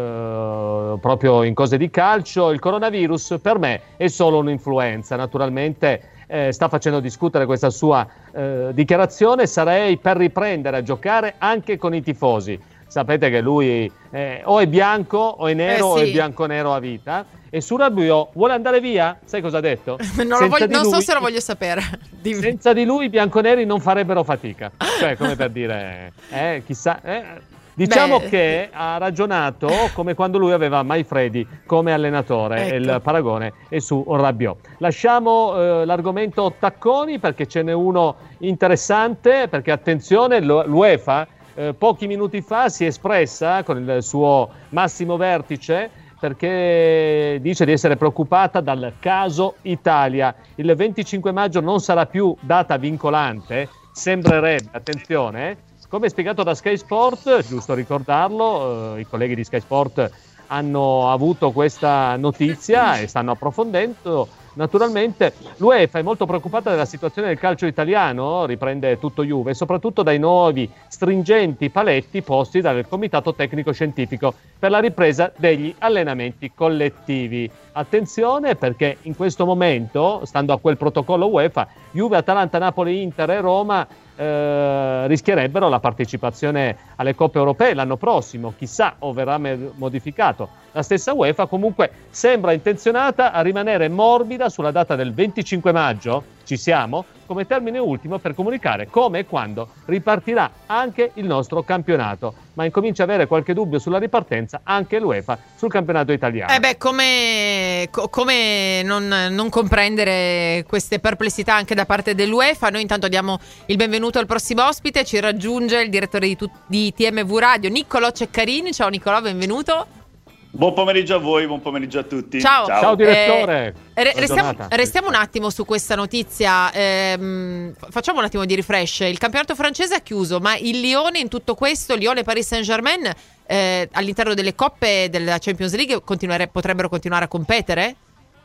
proprio in cose di calcio. Il coronavirus per me è solo un'influenza, naturalmente sta facendo discutere questa sua dichiarazione. Sarei per riprendere a giocare anche con i tifosi. Sapete che lui o è bianco o è nero o è bianco-nero a vita. E su Rabiot vuole andare via? Sai cosa ha detto? Non so se lo voglio sapere. Dimmi. Senza di lui i bianconeri non farebbero fatica. Cioè, come per dire, chissà... Diciamo che ha ragionato come quando lui aveva Maifredi come allenatore, ecco. Il paragone è su Rabiot. Lasciamo l'argomento Tacconi perché ce n'è uno interessante, perché attenzione, l'UEFA pochi minuti fa si è espressa con il suo massimo vertice perché dice di essere preoccupata dal caso Italia. Il 25 maggio non sarà più data vincolante, sembrerebbe, attenzione, come spiegato da Sky Sport, giusto ricordarlo, i colleghi di Sky Sport hanno avuto questa notizia e stanno approfondendo. Naturalmente l'UEFA è molto preoccupata della situazione del calcio italiano, riprende tutto Juve, soprattutto dai nuovi stringenti paletti posti dal Comitato Tecnico Scientifico per la ripresa degli allenamenti collettivi. Attenzione perché in questo momento, stando a quel protocollo UEFA, Juve, Atalanta, Napoli, Inter e Roma rischierebbero la partecipazione alle coppe europee l'anno prossimo, chissà o verrà modificato. La stessa UEFA comunque sembra intenzionata a rimanere morbida sulla data del 25 maggio, ci siamo, come termine ultimo per comunicare come e quando ripartirà anche il nostro campionato, ma incomincia a avere qualche dubbio sulla ripartenza anche l'UEFA sul campionato italiano. Come non comprendere queste perplessità anche da parte dell'UEFA? Noi intanto diamo il benvenuto al prossimo ospite, ci raggiunge il direttore di TMV Radio, Niccolò Ceccarini. Ciao Niccolò, benvenuto. Buon pomeriggio a voi, buon pomeriggio a tutti. Ciao direttore. Restiamo un attimo su questa notizia, facciamo un attimo di refresh. Il campionato francese ha chiuso, ma il Lione in tutto questo, Lione Paris Saint-Germain, all'interno delle coppe della Champions League potrebbero continuare a competere?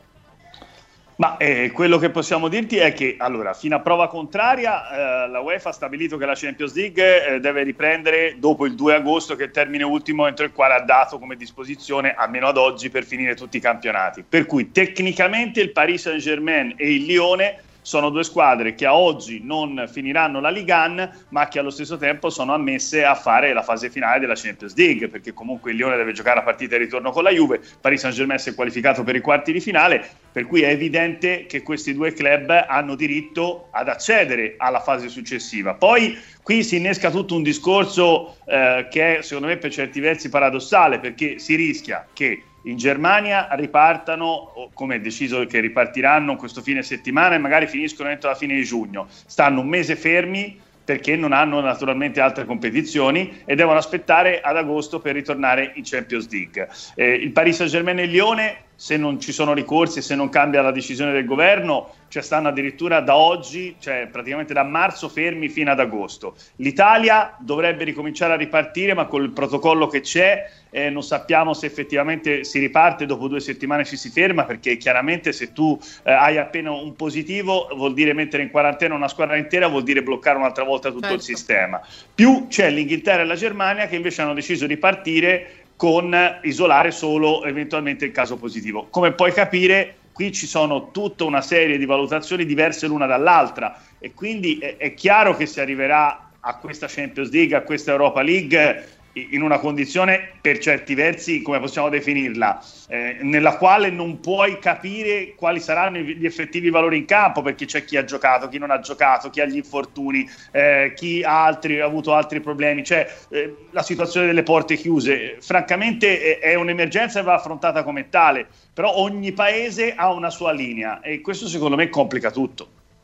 Ma quello che possiamo dirti è che, allora, fino a prova contraria, la UEFA ha stabilito che la Champions League deve riprendere dopo il 2 agosto, che è il termine ultimo entro il quale ha dato come disposizione, almeno ad oggi, per finire tutti i campionati. Per cui tecnicamente il Paris Saint-Germain e il Lione sono due squadre che a oggi non finiranno la Ligue 1, ma che allo stesso tempo sono ammesse a fare la fase finale della Champions League, perché comunque il Lione deve giocare la partita di ritorno con la Juve, Paris Saint-Germain si è qualificato per i quarti di finale, per cui è evidente che questi due club hanno diritto ad accedere alla fase successiva. Poi qui si innesca tutto un discorso che è secondo me per certi versi paradossale, perché si rischia che in Germania ripartano, come è deciso che ripartiranno questo fine settimana, e magari finiscono entro la fine di giugno. Stanno un mese fermi perché non hanno naturalmente altre competizioni e devono aspettare ad agosto per ritornare in Champions League. Il Paris Saint-Germain e il Lione, se non ci sono ricorsi e se non cambia la decisione del governo, cioè stanno addirittura da oggi, cioè praticamente da marzo fermi fino ad agosto. L'Italia dovrebbe ricominciare a ripartire, ma con il protocollo che c'è non sappiamo se effettivamente si riparte, dopo 2 settimane ci si ferma, perché chiaramente se tu hai appena un positivo vuol dire mettere in quarantena una squadra intera, vuol dire bloccare un'altra volta tutto il sistema. Più c'è l'Inghilterra e la Germania che invece hanno deciso di partire con isolare solo eventualmente il caso positivo. Come puoi capire, qui ci sono tutta una serie di valutazioni diverse l'una dall'altra e quindi è chiaro che si arriverà a questa Champions League, a questa Europa League in una condizione per certi versi, come possiamo definirla, nella quale non puoi capire quali saranno gli effettivi valori in campo, perché c'è chi ha giocato, chi non ha giocato, chi ha gli infortuni, chi ha avuto altri problemi, cioè la situazione delle porte chiuse. Francamente è un'emergenza e va affrontata come tale, però ogni paese ha una sua linea e questo secondo me complica tutto.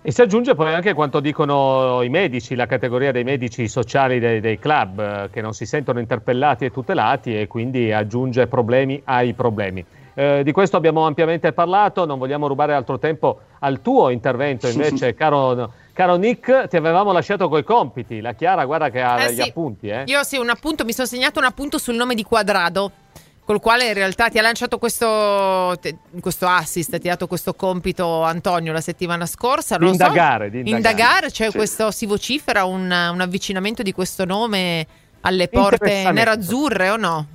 E si aggiunge poi anche quanto dicono i medici, la categoria dei medici sociali dei club, che non si sentono interpellati e tutelati, e quindi aggiunge problemi ai problemi. Di questo abbiamo ampiamente parlato, non vogliamo rubare altro tempo al tuo intervento invece, caro Nick. Ti avevamo lasciato coi compiti, la Chiara guarda che ha gli appunti. Io sì, un appunto, mi sono segnato un appunto sul nome di Quadrado, col quale in realtà ti ha lanciato questo assist, ti ha dato questo compito Antonio la settimana scorsa. Di indagare, cioè questo si vocifera un avvicinamento di questo nome alle porte nerazzurre o no?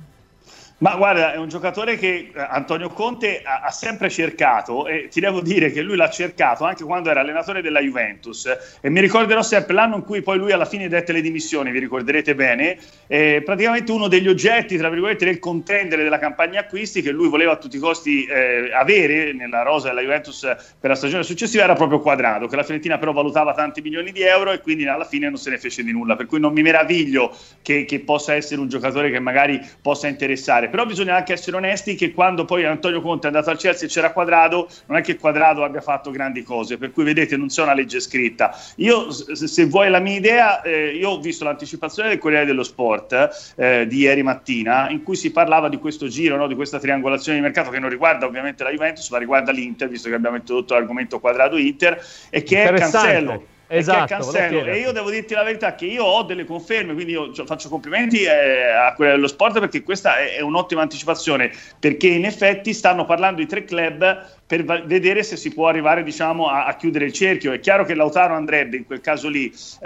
Ma guarda, è un giocatore che Antonio Conte ha sempre cercato, e ti devo dire che lui l'ha cercato anche quando era allenatore della Juventus, e mi ricorderò sempre l'anno in cui poi lui alla fine dette le dimissioni, vi ricorderete bene, praticamente uno degli oggetti, tra virgolette, del contendere della campagna acquisti che lui voleva a tutti i costi avere nella rosa della Juventus per la stagione successiva era proprio Quadrado, che la Fiorentina però valutava tanti milioni di euro e quindi alla fine non se ne fece di nulla, per cui non mi meraviglio che possa essere un giocatore che magari possa interessare. Però bisogna anche essere onesti che quando poi Antonio Conte è andato al Chelsea e c'era Quadrado, non è che Quadrado abbia fatto grandi cose, per cui vedete non c'è una legge scritta. Io, se vuoi la mia idea, io ho visto l'anticipazione del Corriere dello Sport di ieri mattina, in cui si parlava di questo giro, no, di questa triangolazione di mercato che non riguarda ovviamente la Juventus, ma riguarda l'Inter, visto che abbiamo introdotto l'argomento Quadrado-Inter, e che è Cancello. Esatto, e io devo dirti la verità che io ho delle conferme, quindi io faccio complimenti a quella dello Sport, perché questa è un'ottima anticipazione, perché in effetti stanno parlando di 3 club per vedere se si può arrivare, diciamo, a chiudere il cerchio. È chiaro che Lautaro andrebbe in quel caso lì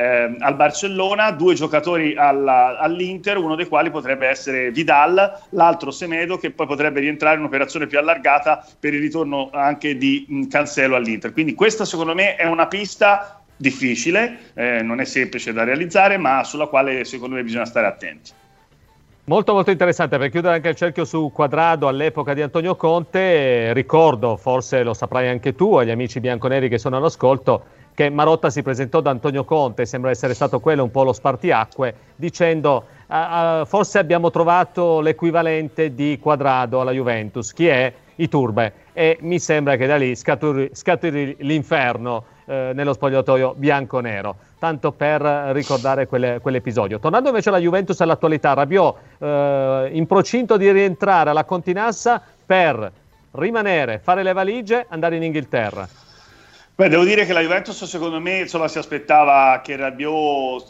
al Barcellona, 2 giocatori all'Inter, uno dei quali potrebbe essere Vidal, l'altro Semedo, che poi potrebbe rientrare in un'operazione più allargata per il ritorno anche di Cancelo all'Inter. Quindi questa secondo me è una pista difficile, non è semplice da realizzare, ma sulla quale secondo me bisogna stare attenti. Molto molto interessante. Per chiudere anche il cerchio su Quadrado, all'epoca di Antonio Conte, ricordo, forse lo saprai anche tu, agli amici bianconeri che sono all'ascolto, che Marotta si presentò da Antonio Conte, sembra essere stato quello un po' lo spartiacque, dicendo forse abbiamo trovato l'equivalente di Quadrado alla Juventus, chi è? Iturbe, e mi sembra che da lì scaturi l'inferno nello spogliatoio bianco-nero, tanto per ricordare quell'episodio. Tornando invece alla Juventus e all'attualità, Rabiot in procinto di rientrare alla Continassa per rimanere, fare le valigie, andare in Inghilterra. Beh, devo dire che la Juventus secondo me, insomma, si aspettava che Rabiot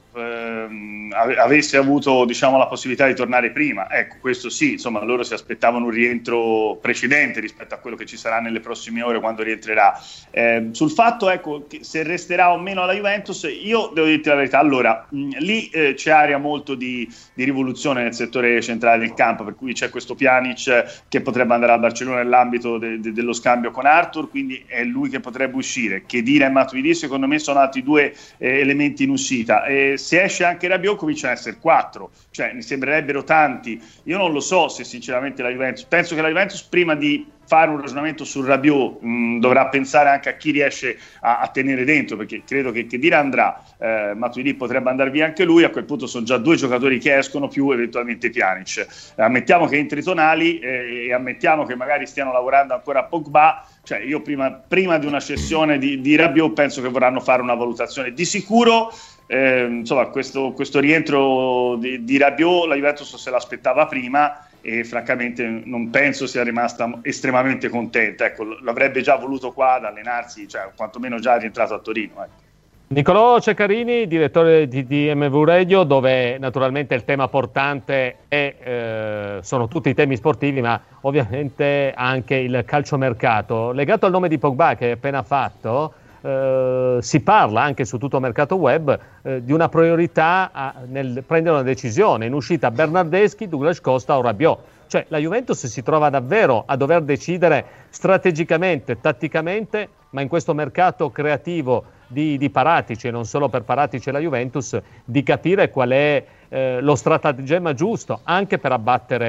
avesse avuto, diciamo, la possibilità di tornare prima. Ecco, questo sì, insomma, loro si aspettavano un rientro precedente rispetto a quello che ci sarà nelle prossime ore quando rientrerà. Sul fatto, ecco, che se resterà o meno alla Juventus, io devo dirti la verità. Allora, lì c'è area molto di rivoluzione nel settore centrale del campo, per cui c'è questo Pjanic che potrebbe andare al Barcellona nell'ambito dello scambio con Arthur, quindi è lui che potrebbe uscire. Khedira e Matuidi secondo me sono altri 2 elementi in uscita, e se esce anche Rabiot cominciano a essere 4, cioè mi sembrerebbero tanti. Io non lo so se sinceramente la Juventus, penso che la Juventus prima di fare un ragionamento sul Rabiot dovrà pensare anche a chi riesce a tenere dentro, perché credo che Khedira andrà, Matuidi potrebbe andare via anche lui, a quel punto sono già 2 giocatori che escono più eventualmente Pjanic. Ammettiamo che entri Tonali e ammettiamo che magari stiano lavorando ancora a Pogba, cioè io prima di una cessione di Rabiot penso che vorranno fare una valutazione. Di sicuro insomma questo rientro di Rabiot la Juventus se l'aspettava prima, e francamente non penso sia rimasta estremamente contenta. Ecco, l'avrebbe già voluto qua ad allenarsi, cioè quantomeno già rientrato a Torino. Ecco. Nicolò Ceccarini, direttore di MV Radio, dove naturalmente il tema portante sono tutti i temi sportivi, ma ovviamente anche il calciomercato. Legato al nome di Pogba che hai appena fatto, si parla anche su tutto il mercato web di una priorità nel prendere una decisione. In uscita Bernardeschi, Douglas Costa o Rabiot. Cioè la Juventus si trova davvero a dover decidere strategicamente, tatticamente, ma in questo mercato creativo di Paratici, e non solo per Paratici e la Juventus, di capire qual è lo stratagemma giusto anche per abbattere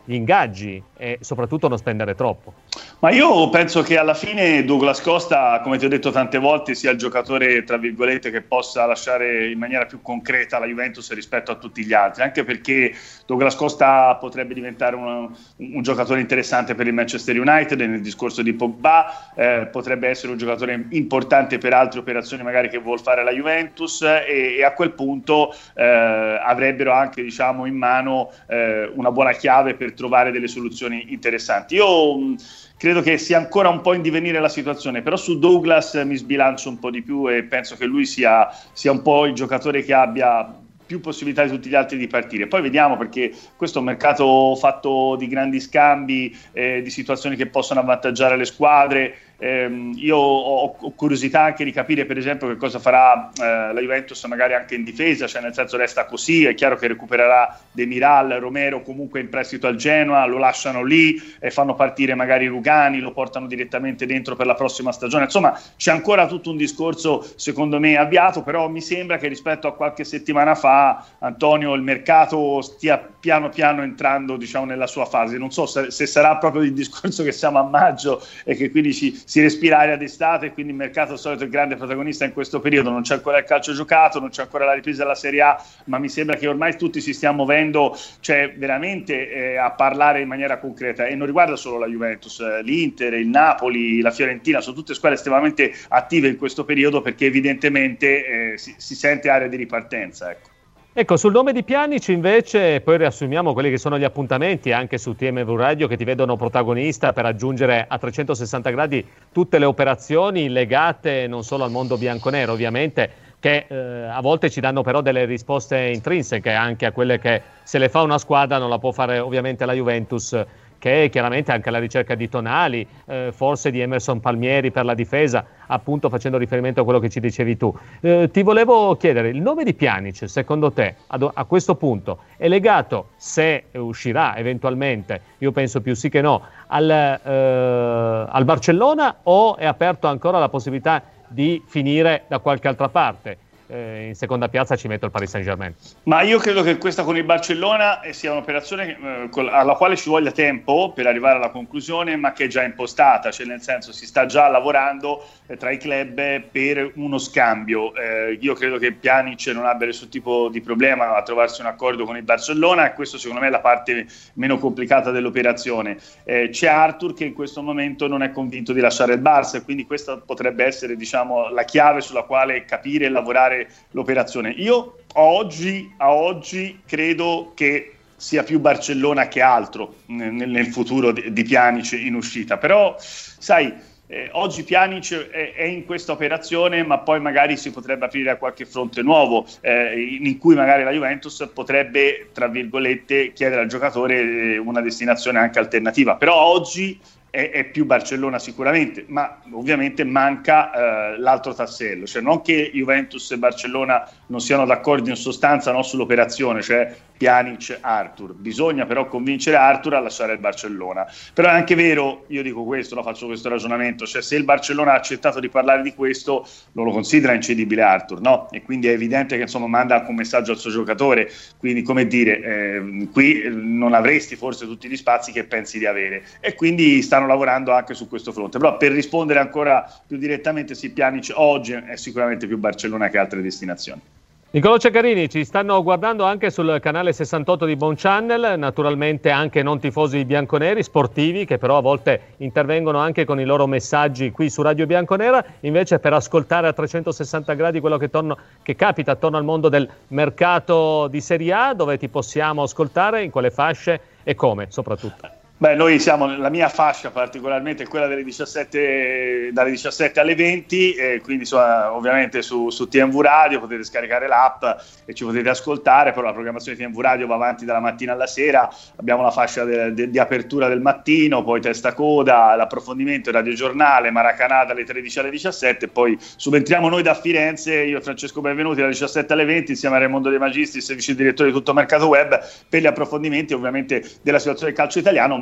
gli ingaggi e soprattutto non spendere troppo. Ma io penso che alla fine Douglas Costa, come ti ho detto tante volte, sia il giocatore, tra virgolette, che possa lasciare in maniera più concreta la Juventus rispetto a tutti gli altri, anche perché Douglas Costa potrebbe diventare un giocatore interessante per il Manchester United nel discorso di Pogba, potrebbe essere un giocatore importante per altre operazioni magari che vuol fare la Juventus, e a quel punto avrebbero anche, diciamo, in mano una buona chiave per trovare delle soluzioni interessanti. Io credo che sia ancora un po' in divenire la situazione, però su Douglas mi sbilancio un po' di più e penso che lui sia un po' il giocatore che abbia più possibilità di tutti gli altri di partire. Poi vediamo, perché questo è un mercato fatto di grandi scambi, di situazioni che possono avvantaggiare le squadre. Io ho curiosità anche di capire, per esempio, che cosa farà la Juventus magari anche in difesa, cioè nel senso resta così, è chiaro che recupererà Demiral, Romero comunque in prestito al Genoa, lo lasciano lì e fanno partire magari Rugani, lo portano direttamente dentro per la prossima stagione. Insomma, c'è ancora tutto un discorso secondo me avviato, però mi sembra che rispetto a qualche settimana fa, Antonio, il mercato stia piano piano entrando, diciamo, nella sua fase. Non so se sarà proprio il discorso che siamo a maggio e che quindi si respira aria d'estate e quindi il mercato al solito è il grande protagonista in questo periodo. Non c'è ancora il calcio giocato, non c'è ancora la ripresa della Serie A, ma mi sembra che ormai tutti si stiano muovendo, cioè veramente a parlare in maniera concreta, e non riguarda solo la Juventus, l'Inter, il Napoli, la Fiorentina, sono tutte squadre estremamente attive in questo periodo, perché evidentemente si sente area di ripartenza, Ecco, sul nome di Pjanic invece poi riassumiamo quelli che sono gli appuntamenti anche su TMV Radio, che ti vedono protagonista per aggiungere a 360 gradi tutte le operazioni legate non solo al mondo bianconero ovviamente, che a volte ci danno però delle risposte intrinseche anche a quelle che se le fa una squadra non la può fare ovviamente la Juventus, che è chiaramente anche alla ricerca di Tonali, forse di Emerson Palmieri per la difesa, appunto facendo riferimento a quello che ci dicevi tu. Ti volevo chiedere, il nome di Pjanic, secondo te, a questo punto, è legato, se uscirà eventualmente, io penso più sì che no, al Barcellona, o è aperto ancora la possibilità di finire da qualche altra parte? In seconda piazza ci metto il Paris Saint-Germain. Ma io credo che questa con il Barcellona sia un'operazione alla quale ci voglia tempo per arrivare alla conclusione, ma che è già impostata, cioè nel senso si sta già lavorando tra i club per uno scambio. Io credo che Pjanic non abbia nessun tipo di problema a trovarsi un accordo con il Barcellona, e questo secondo me è la parte meno complicata dell'operazione. C'è Arthur che in questo momento non è convinto di lasciare il Barça, e quindi questa potrebbe essere, diciamo, la chiave sulla quale capire e lavorare l'operazione. Io a oggi credo che sia più Barcellona che altro nel futuro di Pjanic in uscita, però sai, oggi Pjanic è in questa operazione, ma poi magari si potrebbe aprire a qualche fronte nuovo in cui magari la Juventus potrebbe, tra virgolette, chiedere al giocatore una destinazione anche alternativa, però oggi è più Barcellona sicuramente, ma ovviamente manca l'altro tassello, cioè non che Juventus e Barcellona non siano d'accordo in sostanza, no, sull'operazione, cioè Pjanic, Arthur. Bisogna però convincere Arthur a lasciare il Barcellona. Però è anche vero, io dico questo, no, faccio questo ragionamento, cioè se il Barcellona ha accettato di parlare di questo, non lo considera incedibile Arthur, no? E quindi è evidente che insomma manda anche un messaggio al suo giocatore, quindi come dire, qui non avresti forse tutti gli spazi che pensi di avere, e quindi stanno lavorando anche su questo fronte. Però per rispondere ancora più direttamente, sì, Pjanic oggi è sicuramente più Barcellona che altre destinazioni. Niccolò Ceccarini, ci stanno guardando anche sul canale 68 di Bon Channel, naturalmente anche non tifosi bianconeri, sportivi, che però a volte intervengono anche con i loro messaggi qui su Radio Bianconera, invece per ascoltare a 360 gradi quello che capita attorno al mondo del mercato di Serie A, dove ti possiamo ascoltare, in quale fasce e come soprattutto. Beh, noi siamo, la mia fascia particolarmente è quella dalle 17 alle 20, quindi ovviamente su TMV Radio potete scaricare l'app e ci potete ascoltare, però la programmazione di TMV Radio va avanti dalla mattina alla sera, abbiamo la fascia di apertura del mattino, poi Testa Coda, l'approfondimento, Radio Giornale, Maracanã dalle 13 alle 17, poi subentriamo noi da Firenze, io e Francesco Benvenuti dalle 17 alle 20 insieme a Raimondo De Magistris, vice direttore di Tutto Mercato Web, per gli approfondimenti ovviamente della situazione del calcio italiano, ma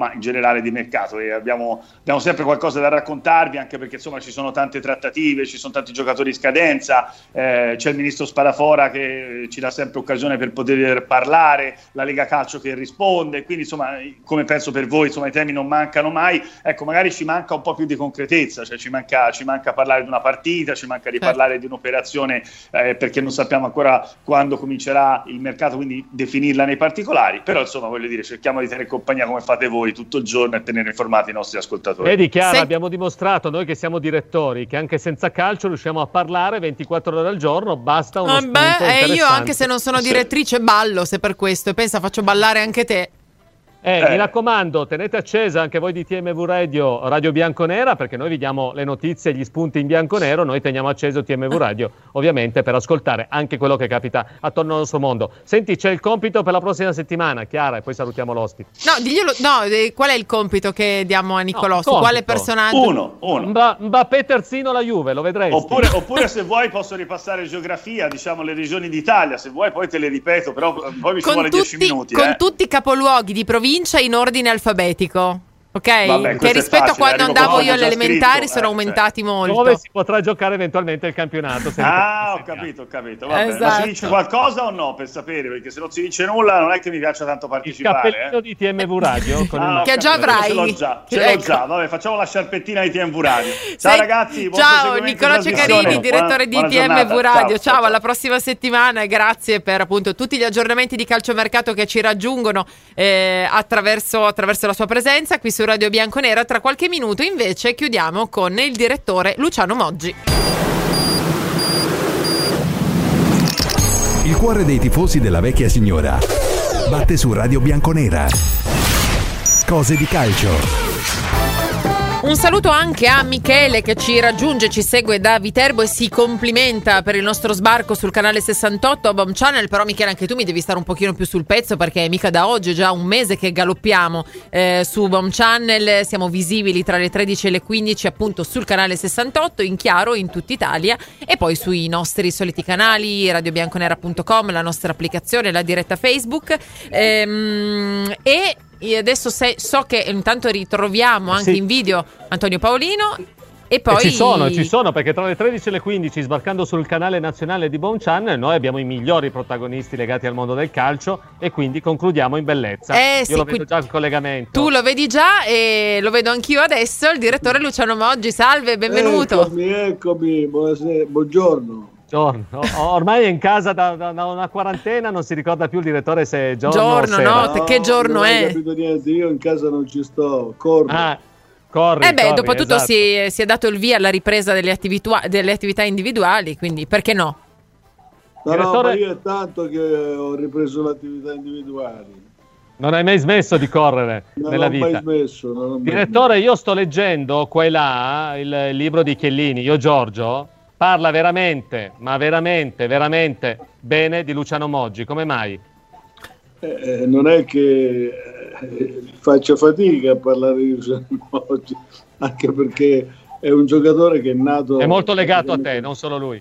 ma in generale di mercato, e abbiamo sempre qualcosa da raccontarvi, anche perché insomma ci sono tante trattative, ci sono tanti giocatori in scadenza, c'è il ministro Spadafora che ci dà sempre occasione per poter parlare, la Lega Calcio che risponde, quindi insomma, come penso per voi, insomma, i temi non mancano mai. Ecco, magari ci manca un po' più di concretezza, cioè ci manca parlare di una partita, ci manca di parlare di un'operazione, perché non sappiamo ancora quando comincerà il mercato, quindi definirla nei particolari, però insomma, voglio dire, cerchiamo di tenere compagnia come fate voi tutto il giorno e tenere informati i nostri ascoltatori. Vedi Chiara, abbiamo dimostrato noi che siamo direttori che anche senza calcio riusciamo a parlare 24 ore al giorno, basta uno spunto interessante. Io anche se non sono direttrice ballo, se per questo, e pensa faccio ballare anche te. Mi raccomando, tenete accesa anche voi di TMV Radio Bianconera, perché noi vi diamo le notizie e gli spunti in bianconero, noi teniamo acceso TMV Radio ovviamente per ascoltare anche quello che capita attorno al nostro mondo. Senti, c'è il compito per la prossima settimana, Chiara, e poi salutiamo l'ospite. Qual è il compito che diamo a Nicolò? Su quale personaggio? Uno. Mbappé terzino la Juve, lo vedresti. Oppure se vuoi posso ripassare geografia, diciamo le regioni d'Italia, se vuoi poi te le ripeto, però poi mi ci vuole 10 minuti. Con tutti i capoluoghi di provincia in ordine alfabetico, ok? Vabbè, che rispetto a quando andavo io alle elementari sono aumentati molto. Dove si potrà giocare eventualmente il campionato? Ho capito. Vabbè, esatto. Ma si vince qualcosa o no, per sapere? Perché se non si vince nulla non è che mi piaccia tanto partecipare. Il cappellino di TMV Radio che già avrai. Ce l'ho già. Vabbè, facciamo la sciarpettina di TMV Radio. Ciao ragazzi, ciao Nicolò Ceccarini, direttore di TMV Radio. Ciao, alla prossima settimana e grazie per appunto tutti gli aggiornamenti di calciomercato che ci raggiungono attraverso la sua presenza qui su Radio Bianconera. Tra qualche minuto invece chiudiamo con il direttore Luciano Moggi. Il cuore dei tifosi della vecchia signora batte su Radio Bianconera. Cose di calcio. Un saluto anche a Michele che ci raggiunge, ci segue da Viterbo e si complimenta per il nostro sbarco sul canale 68 a Bomb Channel. Però Michele, anche tu mi devi stare un pochino più sul pezzo, perché mica da oggi, è già un mese che galoppiamo su Bomb Channel. Siamo visibili tra le 13 e le 15 appunto sul canale 68 in chiaro in tutta Italia, e poi sui nostri soliti canali radiobianconera.com, la nostra applicazione, la diretta Facebook e adesso so che intanto ritroviamo anche in video Antonio Paolino. E poi ci sono, perché tra le 13 e le 15, sbarcando sul canale nazionale di Bomb Channel, noi abbiamo i migliori protagonisti legati al mondo del calcio, e quindi concludiamo in bellezza. Io lo vedo già in collegamento. Tu lo vedi già e lo vedo anch'io adesso. Il direttore Luciano Moggi, salve, benvenuto. Eccomi, buonasera, buongiorno. Ormai è in casa da una quarantena, non si ricorda più il direttore se è giorno o sera. No, che giorno è? Non ho capito niente, io in casa non ci sto, corro. Corri, dopo tutto esatto. si è dato il via alla ripresa delle attività individuali, quindi perché no? Ma io è tanto che ho ripreso le attività individuali. Non hai mai smesso di correre nella vita? Non ho mai smesso. Direttore, io sto leggendo qua e là il libro di Chiellini, Io Giorgio. Parla veramente, ma veramente bene di Luciano Moggi. Come mai? Non è che faccia fatica a parlare di Luciano Moggi, anche perché è un giocatore che è nato... È molto legato a te, non solo lui.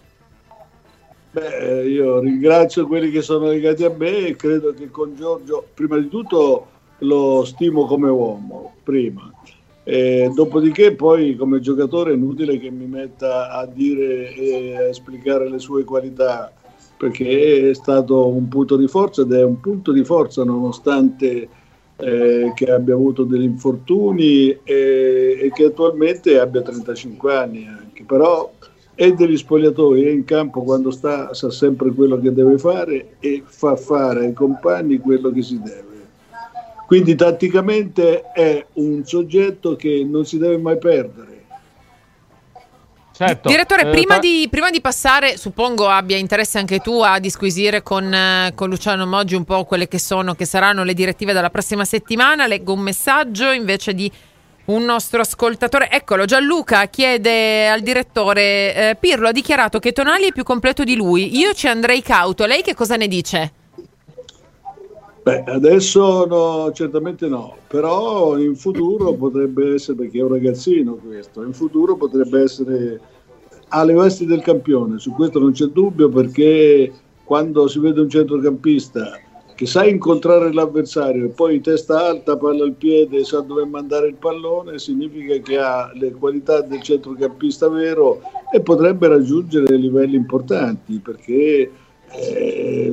Io ringrazio quelli che sono legati a me e credo che con Giorgio, prima di tutto, lo stimo come uomo, prima. Dopodiché poi come giocatore è inutile che mi metta a dire e a esplicare le sue qualità, perché è stato un punto di forza ed è un punto di forza nonostante che abbia avuto degli infortuni e che attualmente abbia 35 anni anche, però è degli spogliatoi, è in campo quando sa sempre quello che deve fare e fa fare ai compagni quello che si deve. Quindi tatticamente è un soggetto che non si deve mai perdere. Certo. Direttore, prima di passare, suppongo abbia interesse anche tu a disquisire con Luciano Moggi un po' quelle che saranno le direttive della prossima settimana. Leggo un messaggio invece di un nostro ascoltatore. Eccolo, Gianluca chiede al direttore: Pirlo ha dichiarato che Tonali è più completo di lui. Io ci andrei cauto. Lei che cosa ne dice? Adesso no, certamente no, però in futuro potrebbe essere, perché è un ragazzino questo, in futuro potrebbe essere alle vesti del campione, su questo non c'è dubbio, perché quando si vede un centrocampista che sa incontrare l'avversario e poi testa alta, palla al piede, sa dove mandare il pallone, significa che ha le qualità del centrocampista vero e potrebbe raggiungere livelli importanti, perché è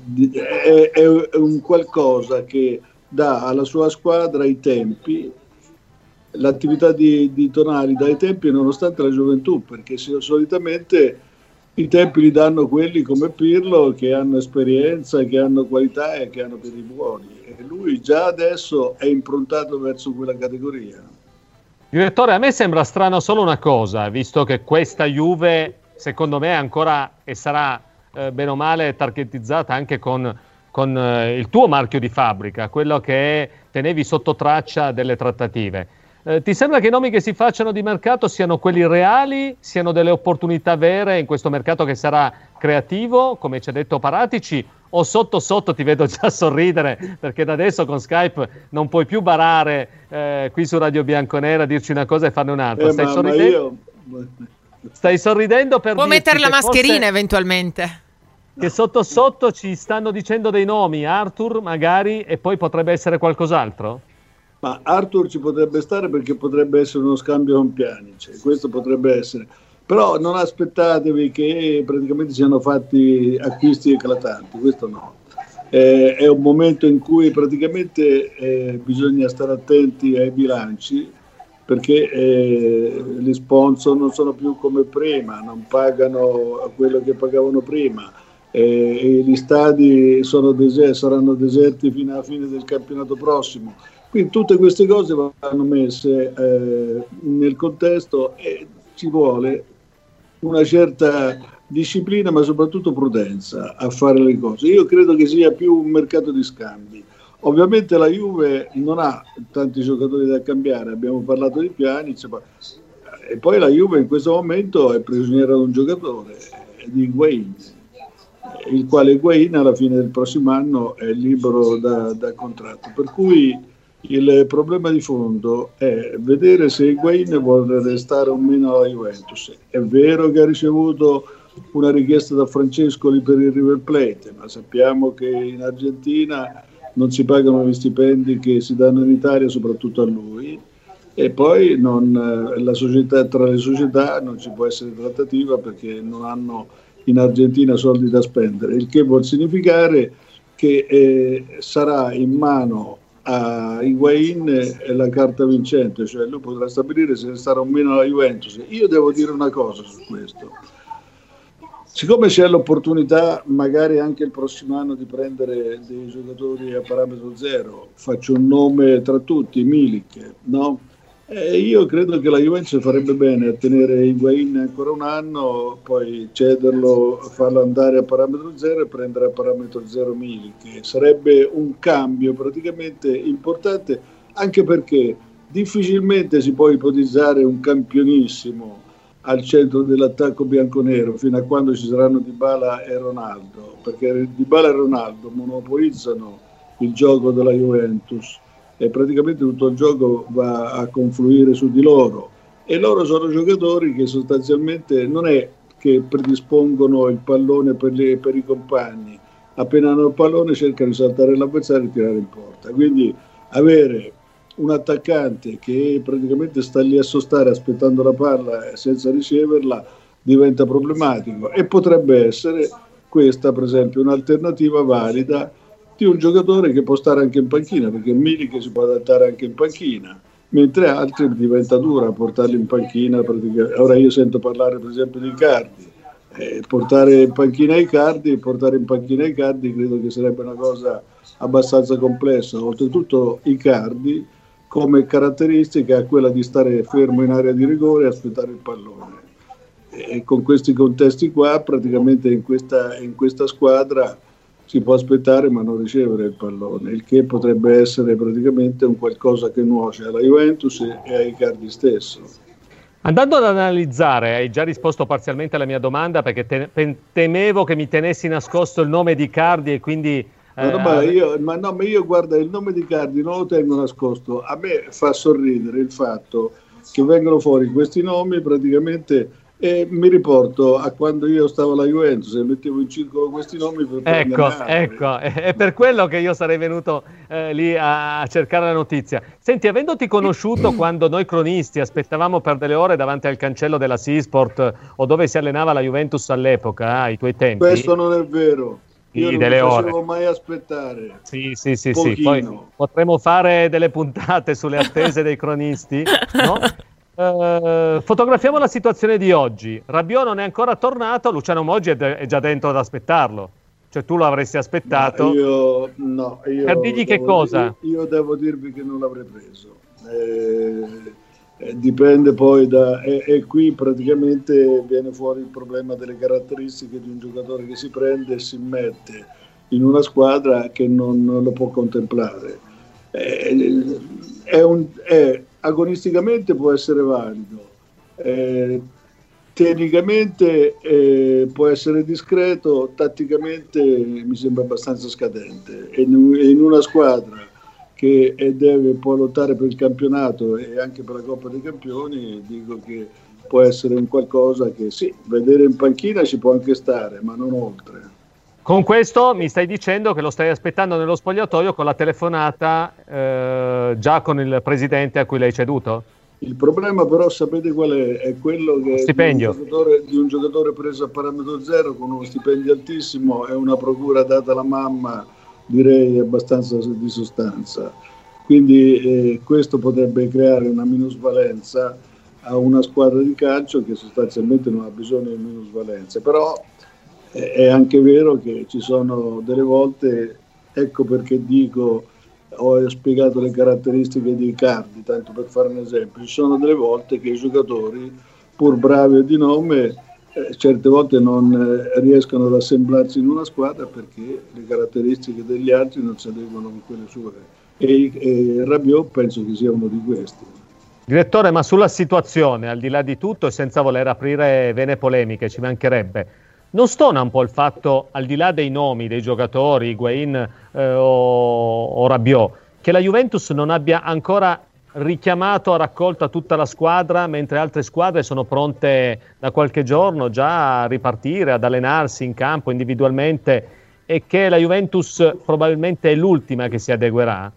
un qualcosa che dà alla sua squadra i tempi, l'attività di Tonali dà i tempi nonostante la gioventù, perché solitamente i tempi li danno quelli come Pirlo, che hanno esperienza, che hanno qualità e che hanno piedi buoni, e lui già adesso è improntato verso quella categoria. Direttore, a me sembra strano solo una cosa, visto che questa Juve secondo me è ancora e sarà bene o male targetizzata anche con il tuo marchio di fabbrica, quello che tenevi sotto traccia delle trattative. Ti sembra che i nomi che si facciano di mercato siano quelli reali, siano delle opportunità vere in questo mercato che sarà creativo, come ci ha detto Paratici, o sotto sotto ti vedo già sorridere, perché da adesso con Skype non puoi più barare qui su Radio Bianconera, dirci una cosa e farne un'altra. Stai sorridendo? Stai sorridendo per può mettere la mascherina forse, eventualmente. Che sotto sotto ci stanno dicendo dei nomi, Arthur magari, e poi potrebbe essere qualcos'altro? Ma Arthur ci potrebbe stare, perché potrebbe essere uno scambio con Pjanic, questo potrebbe essere, però non aspettatevi che praticamente siano fatti acquisti eclatanti, questo no. È un momento in cui praticamente bisogna stare attenti ai bilanci, perché gli sponsor non sono più come prima, non pagano quello che pagavano prima, e gli stadi saranno deserti fino alla fine del campionato prossimo. Quindi tutte queste cose vanno messe nel contesto, e ci vuole una certa disciplina, ma soprattutto prudenza a fare le cose. Io credo che sia più un mercato di scambi. Ovviamente la Juve non ha tanti giocatori da cambiare, abbiamo parlato di Pjanic, e poi la Juve in questo momento è prigioniera di un giocatore, di Higuaín, il quale Higuaín alla fine del prossimo anno è libero da contratto, per cui il problema di fondo è vedere se Higuaín vuole restare o meno alla Juventus. È vero che ha ricevuto una richiesta da Francescoli per il River Plate, ma sappiamo che in Argentina non si pagano gli stipendi che si danno in Italia, soprattutto a lui, e poi la società, tra le società non ci può essere trattativa, perché non hanno in Argentina soldi da spendere, il che vuol significare che sarà in mano a Higuaín la carta vincente, cioè lui potrà stabilire se restare o meno alla Juventus. Io devo dire una cosa su questo: siccome c'è l'opportunità magari anche il prossimo anno di prendere dei giocatori a parametro zero, faccio un nome tra tutti, Milik, no? Io credo che la Juventus farebbe bene a tenere Higuaín ancora un anno, poi cederlo, farlo andare a parametro zero e prendere a parametro zero Milik. Sarebbe un cambio praticamente importante, anche perché difficilmente si può ipotizzare un campionissimo al centro dell'attacco bianconero fino a quando ci saranno Dybala e Ronaldo, perché Dybala e Ronaldo monopolizzano il gioco della Juventus e praticamente tutto il gioco va a confluire su di loro, e loro sono giocatori che sostanzialmente non è che predispongono il pallone per i compagni, appena hanno il pallone cercano di saltare l'avversario e tirare in porta. Quindi avere un attaccante che praticamente sta lì a sostare aspettando la palla senza riceverla diventa problematico, e potrebbe essere questa per esempio un'alternativa valida di un giocatore che può stare anche in panchina, perché Milik si può adattare anche in panchina, mentre altri diventa dura portarli in panchina. Ora io sento parlare per esempio di Icardi, portare in panchina Icardi credo che sarebbe una cosa abbastanza complessa. Oltretutto Icardi come caratteristica ha quella di stare fermo in area di rigore e aspettare il pallone, e con questi contesti qua praticamente in questa squadra si può aspettare ma non ricevere il pallone, il che potrebbe essere praticamente un qualcosa che nuoce alla Juventus e a Icardi stesso. Andando ad analizzare, hai già risposto parzialmente alla mia domanda, perché temevo che mi tenessi nascosto il nome di Icardi e quindi... io guarda, il nome di Icardi non lo tengo nascosto. A me fa sorridere il fatto che vengono fuori questi nomi praticamente E mi riporto a quando io stavo alla Juventus e mettevo in circolo questi nomi per ecco, è per quello che io sarei venuto lì a cercare la notizia. Senti, avendoti conosciuto quando noi cronisti aspettavamo per delle ore davanti al cancello della Seasport o dove si allenava la Juventus all'epoca, ai tuoi tempi. Questo non è vero. Io non mi facevo mai aspettare. Sì. Poi potremo fare delle puntate sulle attese dei cronisti, no? Fotografiamo la situazione di oggi. Rabiot non è ancora tornato, Luciano Moggi è già dentro ad aspettarlo. Cioè tu lo avresti aspettato? Io per dirgli che cosa? Io devo dirvi che non l'avrei preso. Dipende poi e qui praticamente viene fuori il problema delle caratteristiche di un giocatore che si prende e si mette in una squadra che non lo può contemplare. Agonisticamente può essere valido, tecnicamente può essere discreto, tatticamente mi sembra abbastanza scadente. E in una squadra che può lottare per il campionato e anche per la Coppa dei Campioni, dico che può essere un qualcosa che sì, vedere in panchina ci può anche stare, ma non oltre. Con questo mi stai dicendo che lo stai aspettando nello spogliatoio con la telefonata già con il presidente a cui l'hai ceduto? Il problema però sapete qual è? È quello che stipendio di un giocatore preso a parametro zero con uno stipendio altissimo e una procura data alla mamma, direi abbastanza di sostanza. Quindi questo potrebbe creare una minusvalenza a una squadra di calcio che sostanzialmente non ha bisogno di minusvalenze, però è anche vero che ci sono delle volte, ecco perché dico, ho spiegato le caratteristiche di Icardi, tanto per fare un esempio, ci sono delle volte che i giocatori, pur bravi e di nome, certe volte non riescono ad assemblarsi in una squadra perché le caratteristiche degli altri non si adeguano con quelle sue. E Rabiot penso che sia uno di questi. Direttore, ma sulla situazione, al di là di tutto e senza voler aprire vene polemiche, ci mancherebbe, non stona un po' il fatto, al di là dei nomi dei giocatori, Higuain o Rabiot, che la Juventus non abbia ancora richiamato a raccolta tutta la squadra, mentre altre squadre sono pronte da qualche giorno già a ripartire, ad allenarsi in campo individualmente, e che la Juventus probabilmente è l'ultima che si adeguerà?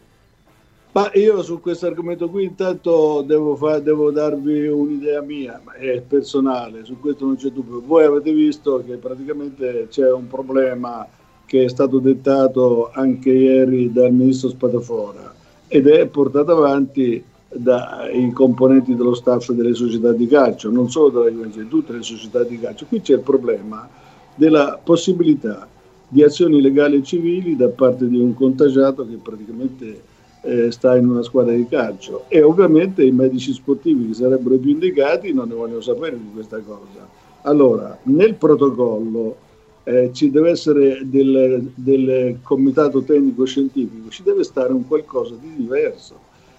Ma io su questo argomento qui intanto devo darvi un'idea mia, ma è personale, su questo non c'è dubbio. Voi avete visto che praticamente c'è un problema che è stato dettato anche ieri dal ministro Spadafora ed è portato avanti dai componenti dello staff delle società di calcio, non solo della Juventus, di tutte le società di calcio. Qui c'è il problema della possibilità di azioni legali e civili da parte di un contagiato che praticamente sta in una squadra di calcio, e ovviamente i medici sportivi che sarebbero più indicati non ne vogliono sapere di questa cosa. Allora, nel protocollo ci deve essere del comitato tecnico scientifico, ci deve stare un qualcosa di diverso,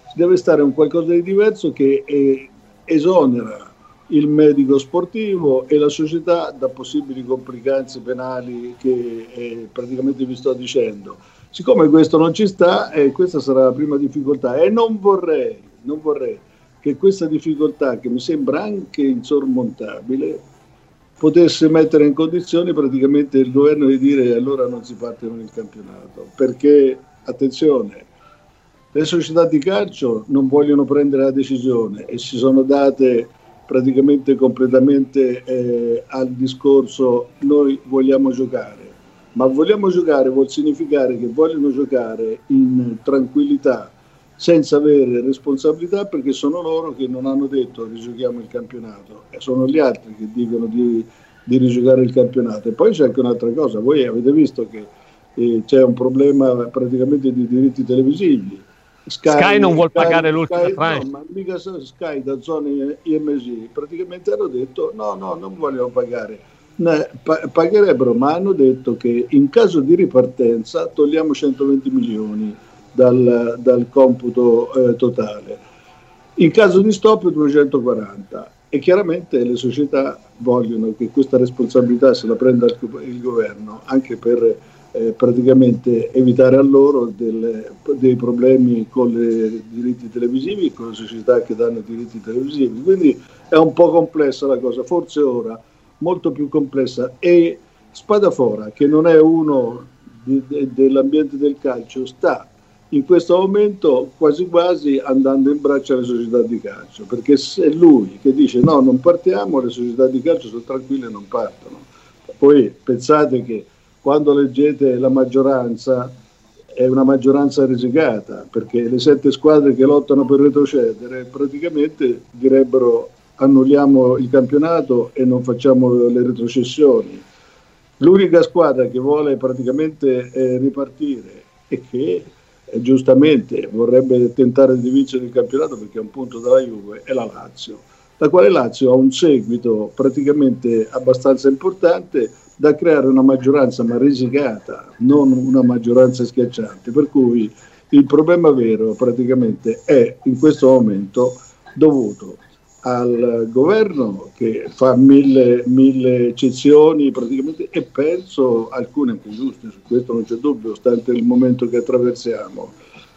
che esonera il medico sportivo e la società da possibili complicanze penali che praticamente vi sto dicendo. Siccome questo non ci sta, questa sarà la prima difficoltà, e non vorrei che questa difficoltà, che mi sembra anche insormontabile, potesse mettere in condizioni praticamente il governo di dire allora non si parte con il campionato, perché, attenzione, le società di calcio non vogliono prendere la decisione e si sono date praticamente completamente al discorso noi vogliamo giocare. Ma vogliamo giocare vuol significare che vogliono giocare in tranquillità, senza avere responsabilità, perché sono loro che non hanno detto rigiochiamo il campionato, e sono gli altri che dicono di rigiocare il campionato. E poi c'è anche un'altra cosa, voi avete visto che c'è un problema praticamente di diritti televisivi. Sky non vuol pagare l'ultima tranche. No, ma mica Sky, da zone IMG, praticamente hanno detto no, non vogliono pagare. Pagherebbero, ma hanno detto che in caso di ripartenza togliamo 120 milioni dal computo totale, in caso di stop 240, e chiaramente le società vogliono che questa responsabilità se la prenda il governo, anche per praticamente evitare a loro dei problemi con i diritti televisivi, con le società che danno i diritti televisivi. Quindi è un po' complessa la cosa, forse ora molto più complessa. E Spadafora, che non è uno dell'ambiente del calcio, sta in questo momento quasi quasi andando in braccio alle società di calcio, perché se è lui che dice no, non partiamo, le società di calcio sono tranquille e non partono. Poi pensate che quando leggete la maggioranza è una maggioranza risicata, perché le 7 squadre che lottano per retrocedere praticamente direbbero annulliamo il campionato e non facciamo le retrocessioni. L'unica squadra che vuole praticamente ripartire e che giustamente vorrebbe tentare di vincere il campionato perché è un punto dalla Juve è la Lazio, la quale Lazio ha un seguito praticamente abbastanza importante da creare una maggioranza ma risicata, non una maggioranza schiacciante, per cui il problema vero praticamente è in questo momento dovuto al governo che fa mille eccezioni praticamente, e penso alcune anche giuste, su questo non c'è dubbio, stante il momento che attraversiamo.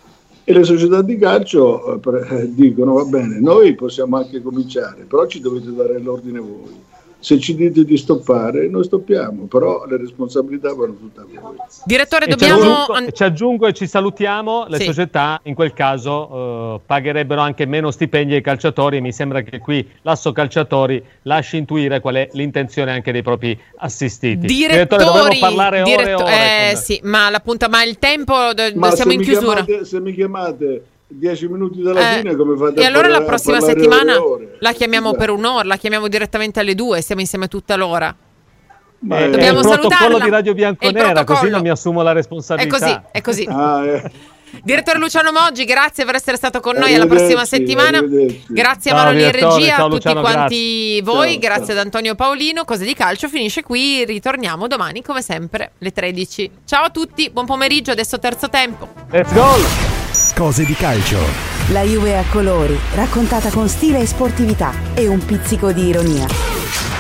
E le società di calcio dicono va bene, noi possiamo anche cominciare, però ci dovete dare l'ordine voi. Se ci dite di stoppare, noi stoppiamo, però le responsabilità vanno tutte a voi. Direttore, ci aggiungo e ci salutiamo, le società in quel caso pagherebbero anche meno stipendi ai calciatori, e mi sembra che qui l'Asso Calciatori lasci intuire qual è l'intenzione anche dei propri assistiti. Direttore, dovevo parlare ore e ore. Sì, ma il tempo, siamo in chiusura. Se mi chiamate 10 minuti dalla fine, come fate? E allora la prossima settimana la chiamiamo per un'ora, la chiamiamo direttamente alle 2, stiamo insieme tutta l'ora. Dobbiamo salutarla. È il protocollo di Radio Bianconera, così non mi assumo la responsabilità. È così. Direttore Luciano Moggi, grazie per essere stato con noi, alla prossima settimana. Grazie a Manoli in regia, a tutti quanti voi, grazie ad Antonio Paolino. Cose di calcio finisce qui, ritorniamo domani come sempre alle 13. Ciao a tutti, buon pomeriggio, adesso terzo tempo. Let's go! Cose di calcio. La Juve a colori, raccontata con stile e sportività e un pizzico di ironia.